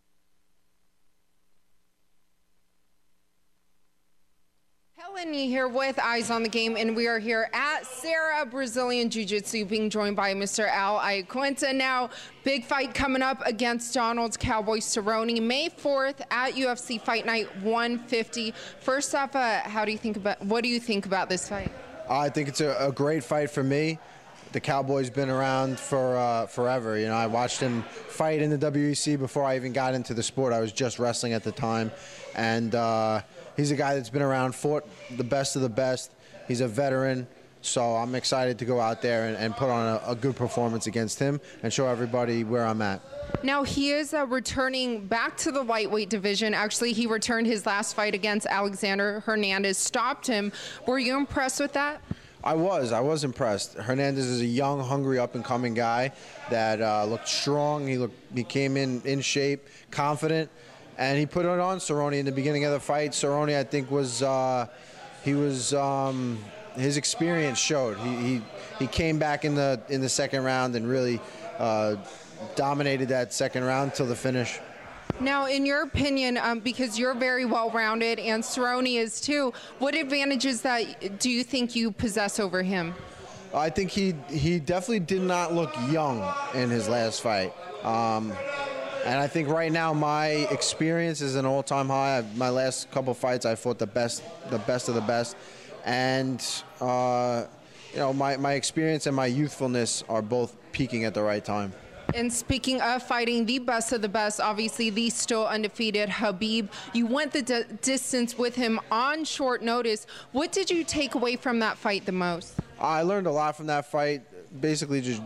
Helen Yee here with Eyes on the Game, and we are here at Serra Brazilian Jiu-Jitsu, being joined by Mister Al Iaquinta. Now, big fight coming up against Donald Cowboy Cerrone, May fourth at U F C Fight Night one fifty. First off, uh, how do you think about what do you think about this fight? I think it's a, a great fight for me. The Cowboy's been around for uh, forever. You know, I watched him fight in the W E C before I even got into the sport. I was just wrestling at the time, and uh, he's a guy that's been around, fought the best of the best. He's a veteran, So I'm excited to go out there and, and put on a, a good performance against him and show everybody where I'm at. Now, he is uh, returning back to the lightweight division. Actually, he returned his last fight against Alexander Hernandez, stopped him. Were you impressed with that? I was. I was impressed. Hernandez is a young, hungry, up-and-coming guy that uh, looked strong. He looked, he came in in shape, confident, and he put it on Cerrone in the beginning of the fight. Cerrone, I think, was uh, he was um, his experience showed. He, he he came back in the in the second round and really uh, dominated that second round till the finish. Now, in your opinion, um, because you're very well-rounded and Cerrone is too, what advantages that do you think you possess over him? I think he he definitely did not look young in his last fight. Um, and I think right now my experience is an all-time high. I've, my last couple fights, I fought the best, the best of the best. And, uh, you know, my, my experience and my youthfulness are both peaking at the right time. And speaking of fighting the best of the best, obviously the still undefeated Khabib, you went the d- distance with him on short notice. What did you take away from that fight the most? I learned a lot from that fight. Basically, just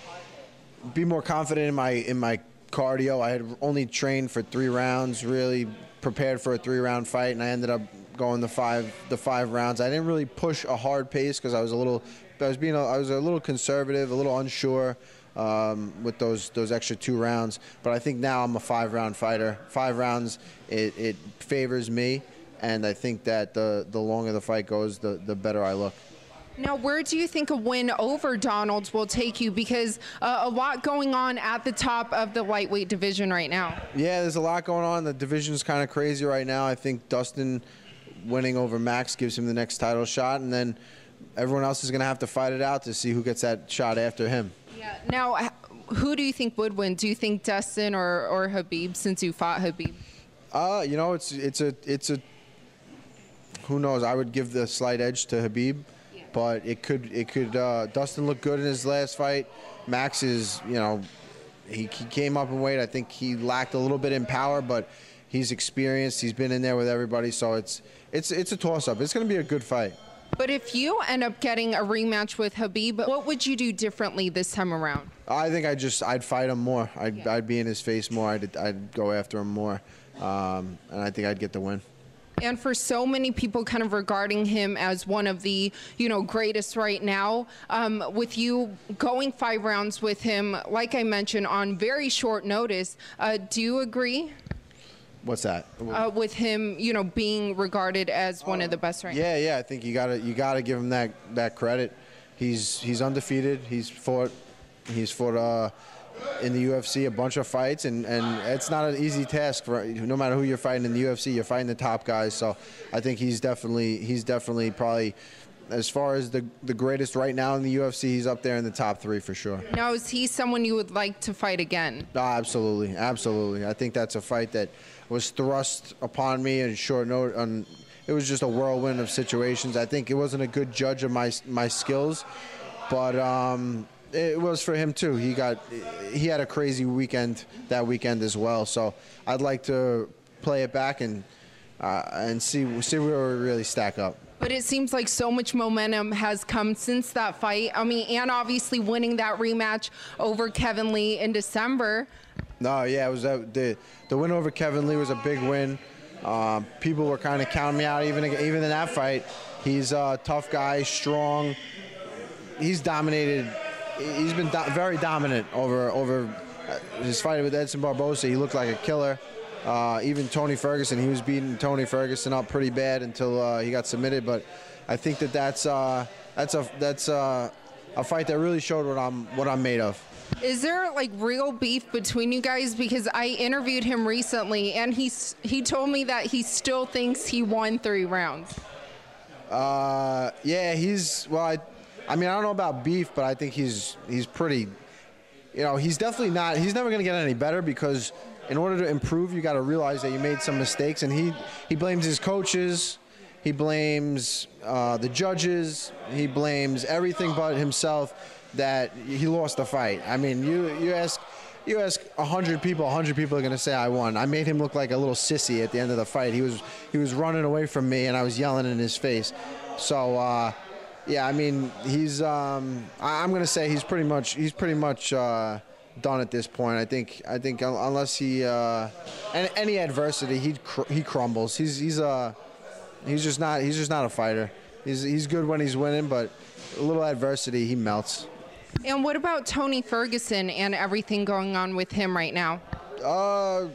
be more confident in my in my cardio. I had only trained for three rounds, really prepared for a three-round fight, and I ended up going the five the five rounds. I didn't really push a hard pace because I was a little, I was being, a, I was a little conservative, a little unsure. Um, with those those extra two rounds, but I think now I'm a five-round fighter. Five rounds, it, it favors me, and I think that the the longer the fight goes, the the better I look. Now, where do you think a win over Donald's will take you? Because uh, a lot going on at the top of the lightweight division right now. Yeah, there's a lot going on. The division's kind of crazy right now. I think Dustin winning over Max gives him the next title shot, and then everyone else is going to have to fight it out to see who gets that shot after him. Yeah. Now, who do you think would win? Do you think Dustin or, or Khabib, since you fought Khabib? Uh, you know, it's it's a it's a who knows? I would give the slight edge to Khabib, yeah. but it could it could uh, Dustin looked good in his last fight. Max is, you know, he, he came up in weight. I think he lacked a little bit in power, but he's experienced. He's been in there with everybody, so it's it's it's a toss up. It's going to be a good fight. But if you end up getting a rematch with Khabib, what would you do differently this time around? I think I just I'd fight him more. I'd yeah. I'd be in his face more. I'd I'd go after him more, um, and I think I'd get the win. And for so many people kind of regarding him as one of the, you know, greatest right now, um, with you going five rounds with him, like I mentioned, on very short notice, uh, do you agree? What's that? Uh, with him, you know, being regarded as one uh, of the best right yeah, now. Yeah, yeah. I think you gotta you gotta give him that that credit. He's he's undefeated. He's fought he's fought uh, in the U F C a bunch of fights, and, and it's not an easy task for no matter who you're fighting in the U F C. You're fighting the top guys. So I think he's definitely he's definitely probably, as far as the the greatest right now in the U F C, he's up there in the top three for sure. Now, is he someone you would like to fight again? Oh, absolutely, absolutely. I think that's a fight that was thrust upon me in short notice. On, it was just a whirlwind of situations. I think it wasn't a good judge of my my skills, but um, it was for him too. He got he had a crazy weekend that weekend as well. So I'd like to play it back and uh, and see see where we really stack up. But it seems like so much momentum has come since that fight. I mean, and obviously winning that rematch over Kevin Lee in December. No, yeah, it was a, the the win over Kevin Lee was a big win. Um, people were kind of counting me out even even in that fight. He's a tough guy, strong. He's dominated. He's been do- very dominant over over his fight with Edson Barboza. He looked like a killer. Uh, even Tony Ferguson, he was beating Tony Ferguson up pretty bad until uh, he got submitted. But I think that that's uh, that's a that's uh, a fight that really showed what I'm what I'm made of. Is there like real beef between you guys? Because I interviewed him recently, and he's he told me that he still thinks he won three rounds. Uh, yeah, he's well. I, I mean, I don't know about beef, but I think he's he's pretty. You know, he's definitely not. He's never going to get any better because in order to improve, you got to realize that you made some mistakes, and he he blames his coaches. He blames uh, the judges. He blames everything but himself that he lost the fight. I mean, you you ask you ask a hundred people, a hundred people are going to say I won. I made him look like a little sissy at the end of the fight. He was he was running away from me, and I was yelling in his face. So uh, Yeah, I mean, he's. Um, I, I'm going to say he's pretty much. He's pretty much uh, done at this point. I think. I think unless he uh, any, any adversity, he cr- he crumbles. He's he's uh, he's just not. He's just not a fighter. He's he's good when he's winning, but a little adversity, he melts. And what about Tony Ferguson and everything going on with him right now? Uh,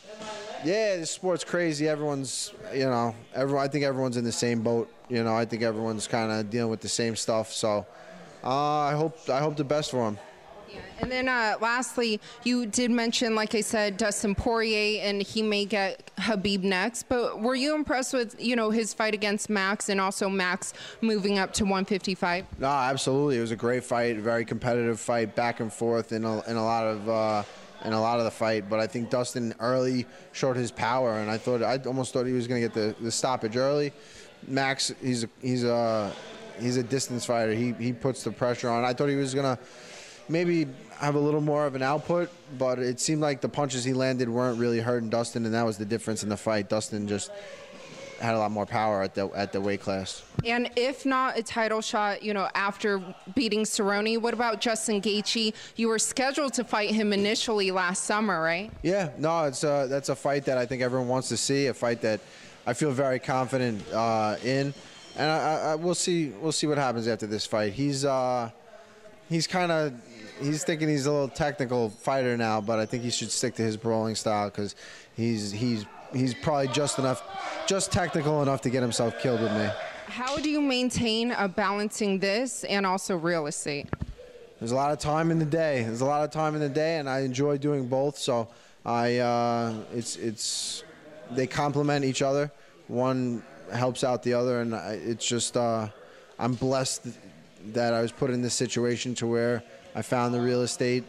yeah, the sport's crazy. Everyone's, you know, everyone. I think everyone's in the same boat. You know, I think everyone's kind of dealing with the same stuff. So, uh, I hope I hope the best for him. Yeah. And then uh, lastly, you did mention, like I said, Dustin Poirier, and he may get Khabib next. But were you impressed with, you know, his fight against Max, and also Max moving up to one fifty-five? No, absolutely. It was a great fight, a very competitive fight, back and forth in a, in a lot of uh, in a lot of the fight. But I think Dustin early showed his power, and I thought I almost thought he was going to get the, the stoppage early. Max, he's a, he's a he's a distance fighter. He he puts the pressure on. I thought he was going to maybe have a little more of an output, but it seemed like the punches he landed weren't really hurting Dustin, and that was the difference in the fight. Dustin just had a lot more power at the at the weight class. And if not a title shot, you know, after beating Cerrone, what about Justin Gaethje? You were scheduled to fight him initially last summer, right? Yeah, no, it's a, that's a fight that I think everyone wants to see, a fight that I feel very confident uh, in, and I, I, we'll see we'll see what happens after this fight. He's uh, he's kind of he's thinking he's a little technical fighter now, but I think he should stick to his brawling style because he's he's he's probably just enough, just technical enough to get himself killed with me. How do you maintain uh, balancing this and also real estate? There's a lot of time in the day. There's a lot of time in the day, and I enjoy doing both. So I uh, it's it's they complement each other. One helps out the other, and I, it's just uh, I'm blessed that I was put in this situation to where I found the real estate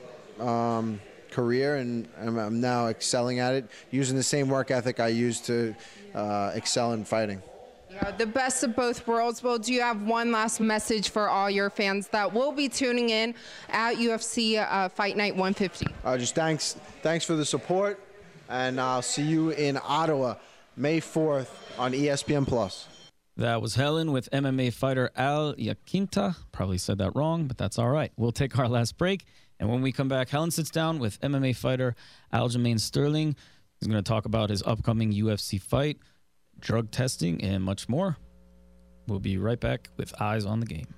um, career, and I'm, I'm now excelling at it, using the same work ethic I used to uh, excel in fighting. Yeah, the best of both worlds. Well, do you have one last message for all your fans that will be tuning in at U F C uh, Fight Night one fifty? Uh, just thanks, thanks for the support, and I'll see you in Ottawa May fourth on E S P N Plus. That was Helen with M M A fighter Al Iaquinta. Probably said that wrong, but that's all right. We'll take our last break, and when we come back, Helen sits down with M M A fighter Aljamain Sterling. He's going to talk about his upcoming U F C fight, drug testing, and much more. We'll be right back with Eyes on the Game.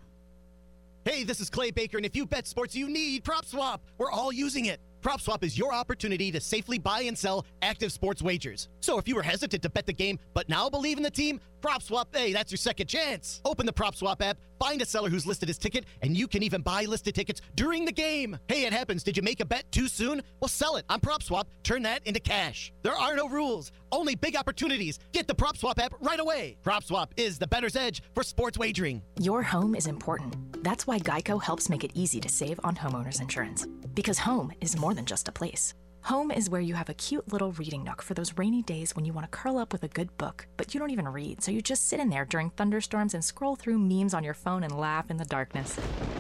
Hey, this is Clay Baker, and if you bet sports, you need PropSwap. We're all using it. PropSwap is your opportunity to safely buy and sell active sports wagers. So if you were hesitant to bet the game but now believe in the team, PropSwap, hey, that's your second chance. Open the PropSwap app, find a seller who's listed his ticket, and you can even buy listed tickets during the game. Hey, it happens. Did you make a bet too soon? Well, sell it on PropSwap. Turn that into cash. There are no rules, only big opportunities. Get the PropSwap app right away. PropSwap is the bettor's edge for sports wagering. Your home is important. That's why Geico helps make it easy to save on homeowners insurance. Because home is more than just a place. Home is where you have a cute little reading nook for those rainy days when you want to curl up with a good book, but you don't even read, so you just sit in there during thunderstorms and scroll through memes on your phone and laugh in the darkness.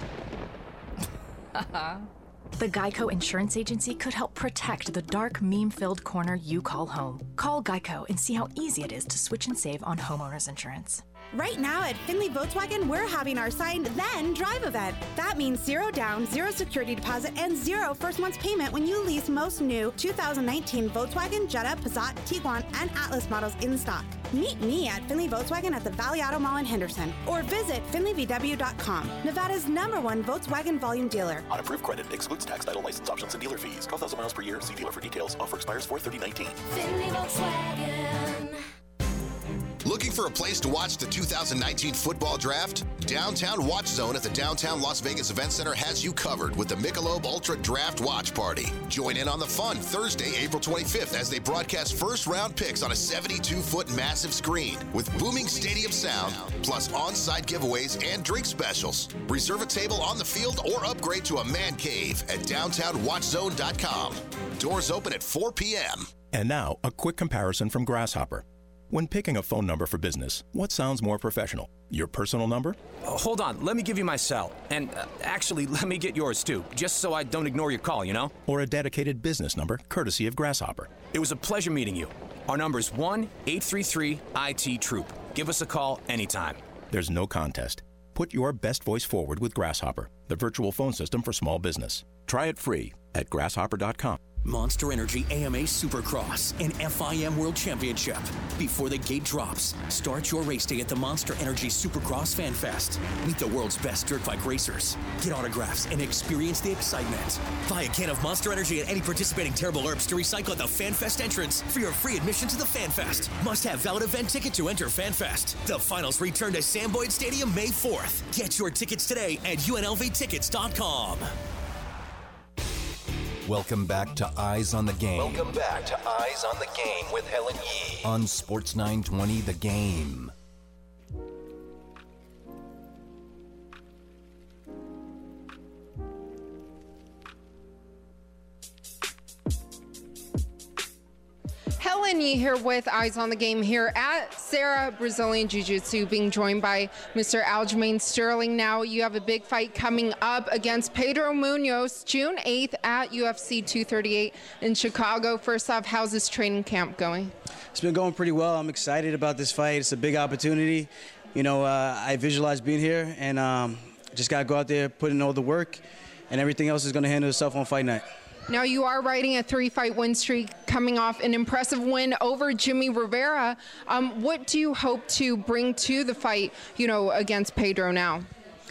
The Geico Insurance Agency could help protect the dark, meme-filled corner you call home. Call Geico and see how easy it is to switch and save on homeowners insurance. Right now at Findlay Volkswagen, we're having our Signed Then Drive event. That means zero down, zero security deposit, and zero first month's payment when you lease most new two thousand nineteen Volkswagen Jetta, Passat, Tiguan, and Atlas models in stock. Meet me at Findlay Volkswagen at the Valley Auto Mall in Henderson, or visit Findlay V W dot com, Nevada's number one Volkswagen volume dealer. On approved credit, excludes tax, title, license options, and dealer fees. twelve thousand miles per year. See dealer for details. Offer expires four thirty nineteen. Findlay Volkswagen. Looking for a place to watch the two thousand nineteen football draft? Downtown Watch Zone at the Downtown Las Vegas Event Center has you covered with the Michelob Ultra Draft Watch Party. Join in on the fun Thursday, April twenty-fifth, as they broadcast first-round picks on a seventy-two foot massive screen with booming stadium sound, plus on-site giveaways and drink specials. Reserve a table on the field or upgrade to a man cave at downtown watch zone dot com. Doors open at four p.m. And now, a quick comparison from Grasshopper. When picking a phone number for business, what sounds more professional? Your personal number? Uh, hold on, let me give you my cell. And uh, actually, let me get yours too, just so I don't ignore your call, you know? Or a dedicated business number, courtesy of Grasshopper. It was a pleasure meeting you. Our number is one eight three three I T Troop. Give us a call anytime. There's no contest. Put your best voice forward with Grasshopper, the virtual phone system for small business. Try it free at grasshopper dot com. Monster Energy A M A Supercross and F I M World Championship. Before the gate drops, start your race day at the Monster Energy Supercross Fan Fest. Meet the world's best dirt bike racers. Get autographs and experience the excitement. Buy a can of Monster Energy at any participating Terrible Herbs to recycle at the Fan Fest entrance for your free admission to the Fan Fest. Must have valid event ticket to enter Fan Fest. The finals return to Sam Boyd Stadium May fourth. Get your tickets today at U N L V tickets dot com. Welcome back to Eyes on the Game. Welcome back to Eyes on the Game with Helen Yee. On Sports nine twenty The Game. Helen Yee here with Eyes on the Game here at Sarah Brazilian Jiu-Jitsu, being joined by Mister Aljamain Sterling. Now you have a big fight coming up against Pedro Munoz June eighth at U F C two thirty-eight in Chicago. First off, how's this training camp going? It's been going pretty well. I'm excited about this fight. It's a big opportunity. You know, uh, I visualize being here, and um, just got to go out there, put in all the work, and everything else is going to handle itself on fight night. Now you are riding a three-fight win streak, coming off an impressive win over Jimmy Rivera. Um, what do you hope to bring to the fight, you know, against Pedro now?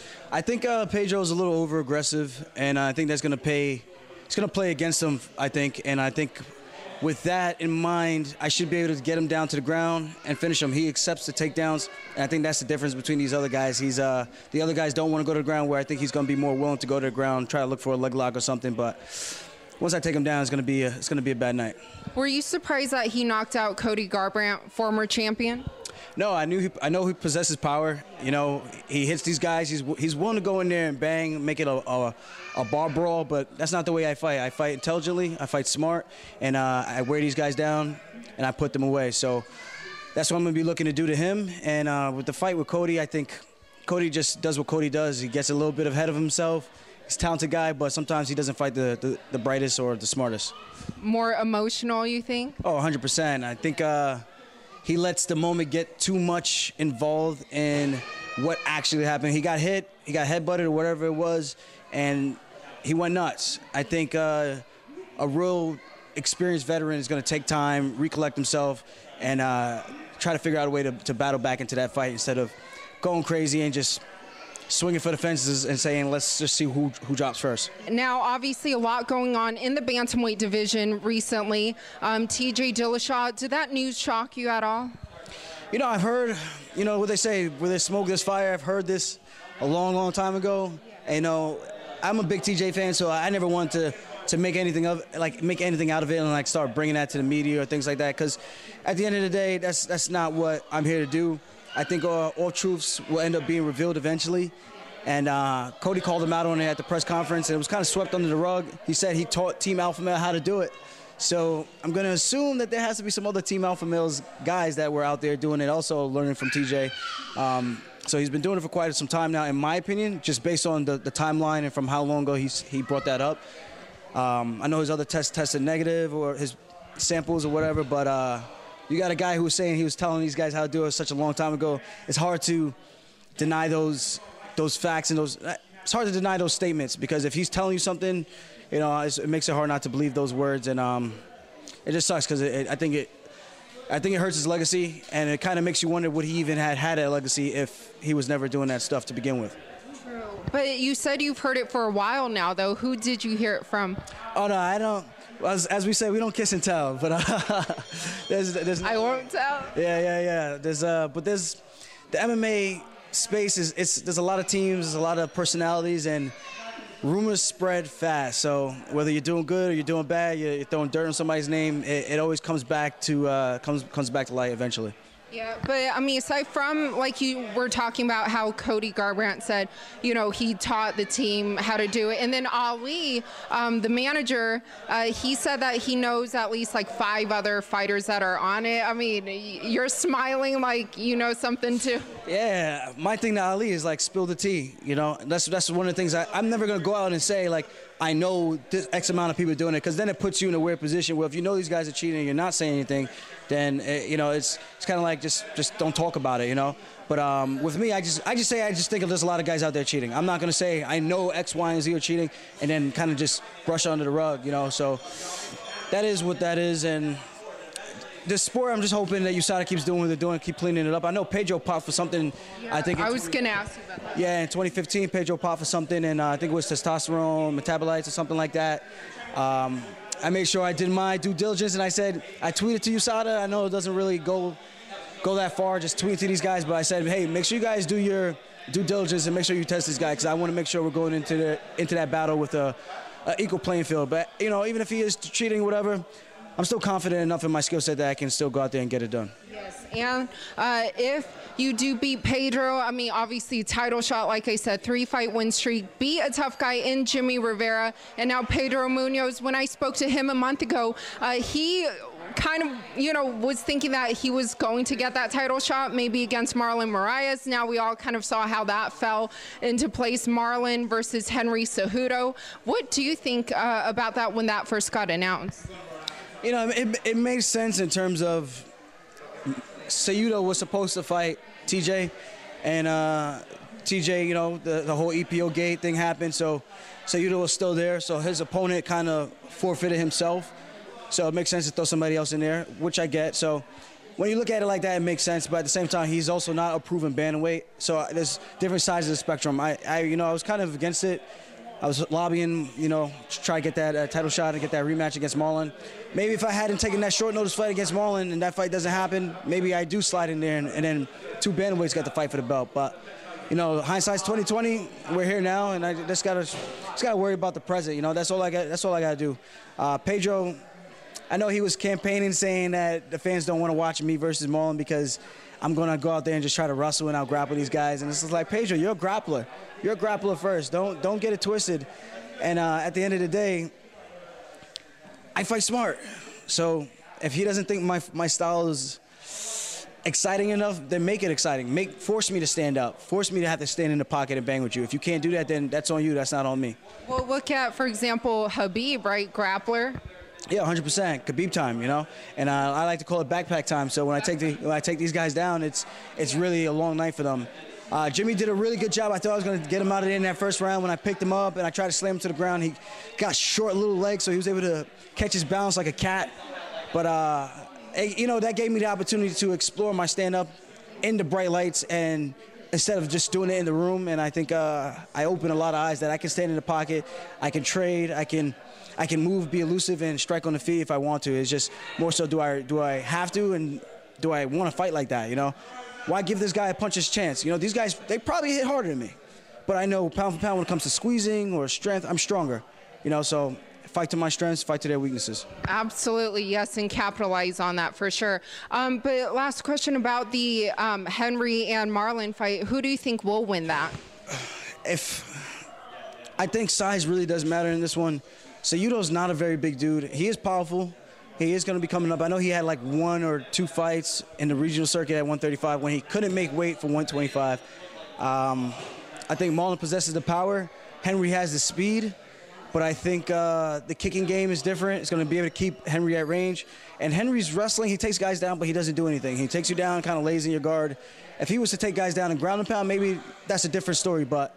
I think uh, Pedro's a little over-aggressive, and I think that's going to pay. It's going to play against him, I think. And I think with that in mind, I should be able to get him down to the ground and finish him. He accepts the takedowns, and I think that's the difference between these other guys. He's uh, the other guys don't want to go to the ground, where I think he's going to be more willing to go to the ground, try to look for a leg lock or something, but once I take him down, it's going to be a, it's going to be a bad night. Were you surprised that he knocked out Cody Garbrandt, former champion? No, I knew he, I know he possesses power. You know, he hits these guys. He's he's willing to go in there and bang, make it a, a, a bar brawl, but that's not the way I fight. I fight intelligently, I fight smart, and uh, I wear these guys down, and I put them away. So that's what I'm going to be looking to do to him. And uh, with the fight with Cody, I think Cody just does what Cody does. He gets a little bit ahead of himself. He's a talented guy, but sometimes he doesn't fight the, the, the brightest or the smartest. More emotional, you think? Oh, one hundred percent. I think uh, he lets the moment get too much involved in what actually happened. He got hit, he got headbutted or whatever it was, and he went nuts. I think uh, a real experienced veteran is going to take time, recollect himself, and uh, try to figure out a way to, to battle back into that fight instead of going crazy and just swinging for the fences and saying, let's just see who who drops first. Now, obviously, a lot going on in the bantamweight division recently. Um, T J Dillashaw, did that news shock you at all? You know, I've heard, you know, what they say, where there's smoke, there's fire. I've heard this a long, long time ago. And, you know, I'm a big T J fan, so I never wanted to to make anything of like make anything out of it and like start bringing that to the media or things like that. Because at the end of the day, that's that's not what I'm here to do. I think uh, all truths will end up being revealed eventually. And uh, Cody called him out on it at the press conference, and it was kind of swept under the rug. He said he taught Team Alpha Male how to do it. So I'm going to assume that there has to be some other Team Alpha Males guys that were out there doing it, also learning from T J. Um, so he's been doing it for quite some time now, in my opinion, just based on the, the timeline and from how long ago he's, he brought that up. Um, I know his other tests tested negative or his samples or whatever, but uh, you got a guy who was saying he was telling these guys how to do it such a long time ago. It's hard to deny those those facts and those. It's hard to deny those statements, because if he's telling you something, you know, it's, it makes it hard not to believe those words, and um, it just sucks because I think it, I think it hurts his legacy, and it kind of makes you wonder would he even had had a legacy if he was never doing that stuff to begin with. True. But you said you've heard it for a while now, though. Who did you hear it from? Oh no, I don't. As, as we say, we don't kiss and tell, but uh, there's, there's. I won't tell. Yeah, yeah, yeah. There's uh, but there's the M M A space is it's there's a lot of teams, there's a lot of personalities, and rumors spread fast. So whether you're doing good or you're doing bad, you're, you're throwing dirt on somebody's name, it, it always comes back to uh, comes comes back to light eventually. Yeah, but I mean, aside from, like you were talking about how Cody Garbrandt said, you know, he taught the team how to do it. And then Ali, um, the manager, uh, he said that he knows at least like five other fighters that are on it. I mean, you're smiling like you know something too. Yeah, my thing to Ali is like spill the tea. You know, that's that's one of the things I, I'm never going to go out and say like, I know this X amount of people doing it, because then it puts you in a weird position where if you know these guys are cheating and you're not saying anything, then uh, you know it's it's kind of like just just don't talk about it, you know. But um, with me, I just I just say I just think there's a lot of guys out there cheating. I'm not gonna say I know X, Y, and Z are cheating and then kind of just brush under the rug, you know. So that is what that is, and this sport, I'm just hoping that U S A D A keeps doing what they're doing, keep cleaning it up. I know Pedro popped for something. Yeah, I think I was going to ask you about that. Yeah, in twenty fifteen, Pedro popped for something, and uh, I think it was testosterone metabolites or something like that. Um, I made sure I did my due diligence, and I said, I tweeted to U S A D A. I know it doesn't really go go that far, just tweet to these guys, but I said, hey, make sure you guys do your due diligence and make sure you test this guy, because I want to make sure we're going into the into that battle with a, a equal playing field. But you know, even if he is cheating, whatever, I'm still confident enough in my skill set that I can still go out there and get it done. Yes, and uh, if you do beat Pedro, I mean, obviously title shot, like I said, three-fight win streak, beat a tough guy in Jimmy Rivera, and now Pedro Munoz. When I spoke to him a month ago, uh, he kind of, you know, was thinking that he was going to get that title shot, maybe against Marlon Moraes. Now we all kind of saw how that fell into place, Marlon versus Henry Cejudo. What do you think uh, about that when that first got announced? You know, it, it makes sense in terms of Cejudo was supposed to fight T J, and uh, T J, you know, the, the whole E P O gate thing happened, so Cejudo was still there, so his opponent kind of forfeited himself, so it makes sense to throw somebody else in there, which I get. So when you look at it like that, it makes sense, but at the same time, he's also not a proven bantamweight, so there's different sides of the spectrum. I, I you know, I was kind of against it. I was lobbying, you know, to try to get that uh, title shot and get that rematch against Marlon. Maybe if I hadn't taken that short notice fight against Marlon and that fight doesn't happen, maybe I do slide in there and, and then two bantamweights got to fight for the belt. But, you know, hindsight's twenty twenty. We're here now, and I just gotta just gotta worry about the present. You know, that's all I got. That's all I gotta do. Uh, Pedro, I know he was campaigning saying that the fans don't want to watch me versus Marlon because I'm going to go out there and just try to wrestle and out-grapple these guys. And it's just like, Pedro, you're a grappler. You're a grappler first. Don't don't get it twisted. And uh, at the end of the day, I fight smart. So if he doesn't think my my style is exciting enough, then make it exciting. Make Force me to stand up. Force me to have to stand in the pocket and bang with you. If you can't do that, then that's on you. That's not on me. Well, look at, for example, Khabib, right? Grappler. Yeah, one hundred percent. Khabib time, you know, and uh, I like to call it backpack time. So when I take the when I take these guys down, it's it's really a long night for them. Uh, Jimmy did a really good job. I thought I was going to get him out of there in that first round. When I picked him up and I tried to slam him to the ground, he got short little legs, so he was able to catch his balance like a cat. But uh, you know, that gave me the opportunity to explore my stand-up in the bright lights, and instead of just doing it in the room. And I think uh, I opened a lot of eyes that I can stand in the pocket, I can trade, I can. I can move, be elusive, and strike on the feet if I want to. It's just more so, do I do I have to, and do I want to fight like that, you know? Why give this guy a puncher's chance? You know, these guys, they probably hit harder than me. But I know pound for pound when it comes to squeezing or strength, I'm stronger. You know, so fight to my strengths, fight to their weaknesses. Absolutely, yes, and capitalize on that for sure. Um, but last question about the um, Henry and Marlon fight. Who do you think will win that? If I think size really does matter in this one. Cejudo's not a very big dude. He is powerful. He is going to be coming up. I know he had like one or two fights in the regional circuit at one thirty-five when he couldn't make weight for one twenty-five. Um, I think Marlon possesses the power. Henry has the speed, but I think uh, the kicking game is different. It's going to be able to keep Henry at range. And Henry's wrestling. He takes guys down, but he doesn't do anything. He takes you down, kind of lays in your guard. If he was to take guys down and ground and pound, maybe that's a different story, but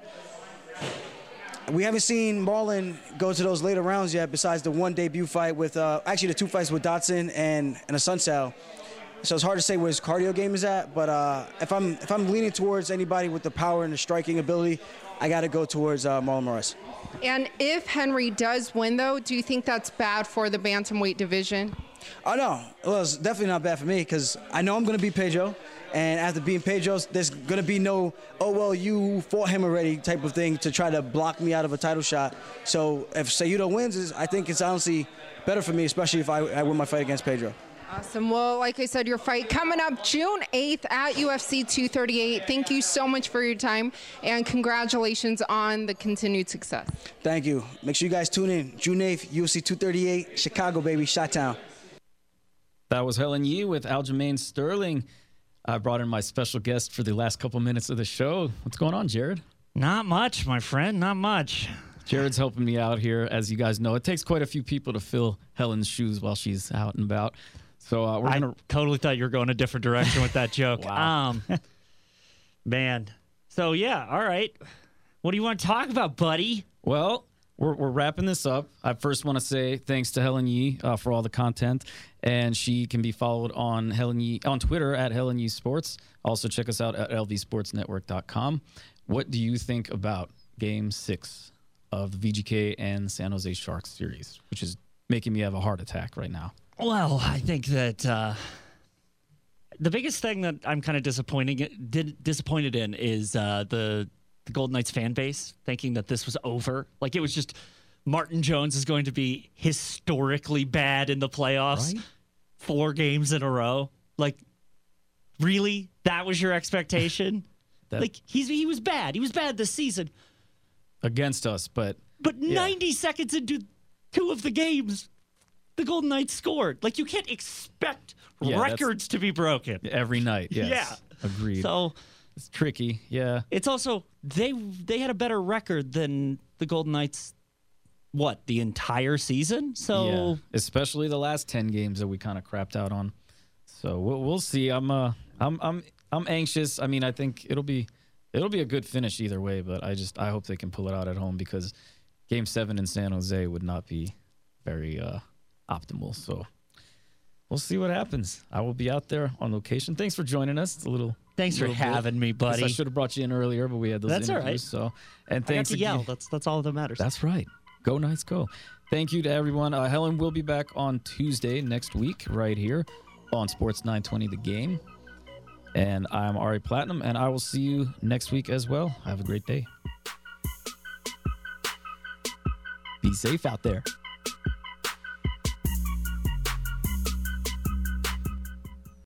we haven't seen Marlon go to those later rounds yet, besides the one debut fight with, uh, actually the two fights with Dotson and, and Asuncao. So it's hard to say where his cardio game is at, but uh, if I'm if I'm leaning towards anybody with the power and the striking ability, I got to go towards uh, Marlon Moraes. And if Henry does win, though, do you think that's bad for the bantamweight division? Oh, no. Well, it's definitely not bad for me because I know I'm going to beat Pedro. And after beating Pedro, there's going to be no, oh, well, you fought him already type of thing to try to block me out of a title shot. So if Cejudo wins, I think it's honestly better for me, especially if I, I win my fight against Pedro. Awesome. Well, like I said, your fight coming up June eighth at U F C two thirty-eight. Thank you so much for your time, and congratulations on the continued success. Thank you. Make sure you guys tune in. June eighth, U F C two thirty-eight, Chicago, baby, Chi-Town. That was Helen Yee with Aljamain Sterling. I brought in my special guest for the last couple minutes of the show. What's going on, Jared? Not much, my friend, not much. Jared's helping me out here. As you guys know, it takes quite a few people to fill Helen's shoes while she's out and about. So uh, we're I gonna totally thought you were going a different direction with that joke. Wow. Um, man. So yeah, all right. What do you want to talk about, buddy? Well, we're we're wrapping this up. I first want to say thanks to Helen Yee uh, for all the content, and she can be followed on Helen Yee on Twitter at Helen Yee Sports. Also, check us out at L V sports network dot com. What do you think about Game Six of the V G K and San Jose Sharks series, which is making me have a heart attack right now? Well, I think that uh, the biggest thing that I'm kind of disappointing did, disappointed in is uh, the the Golden Knights fan base thinking that this was over. Like it was just Martin Jones is going to be historically bad in the playoffs, right? Four games in a row. Like, really? That was your expectation? that, like he's he was bad. He was bad this season against us, but but yeah. ninety seconds into two of the games, the Golden Knights scored. Like, you can't expect yeah, records to be broken. Every night, yes. Yeah. Agreed. So it's tricky, yeah. It's also, they they had a better record than the Golden Knights, what, the entire season? So yeah. Especially the last ten games that we kind of crapped out on. So we'll, we'll see. I'm uh I'm I'm I'm anxious. I mean, I think it'll be it'll be a good finish either way, but I just I hope they can pull it out at home, because Game seven in San Jose would not be very uh optimal. So we'll see what happens. I will be out there on location. Thanks for joining us. It's a little Thanks for having bit. me, buddy. I should have brought you in earlier, but we had those That's interviews. All right. So and thanks I got to again. yell. That's that's all that matters. That's right. Go Knights, go. Thank you to everyone. Uh, Helen will be back on Tuesday next week right here on Sports nine twenty The Game. And I'm Ari Platinum, and I will see you next week as well. Have a great day. Be safe out there.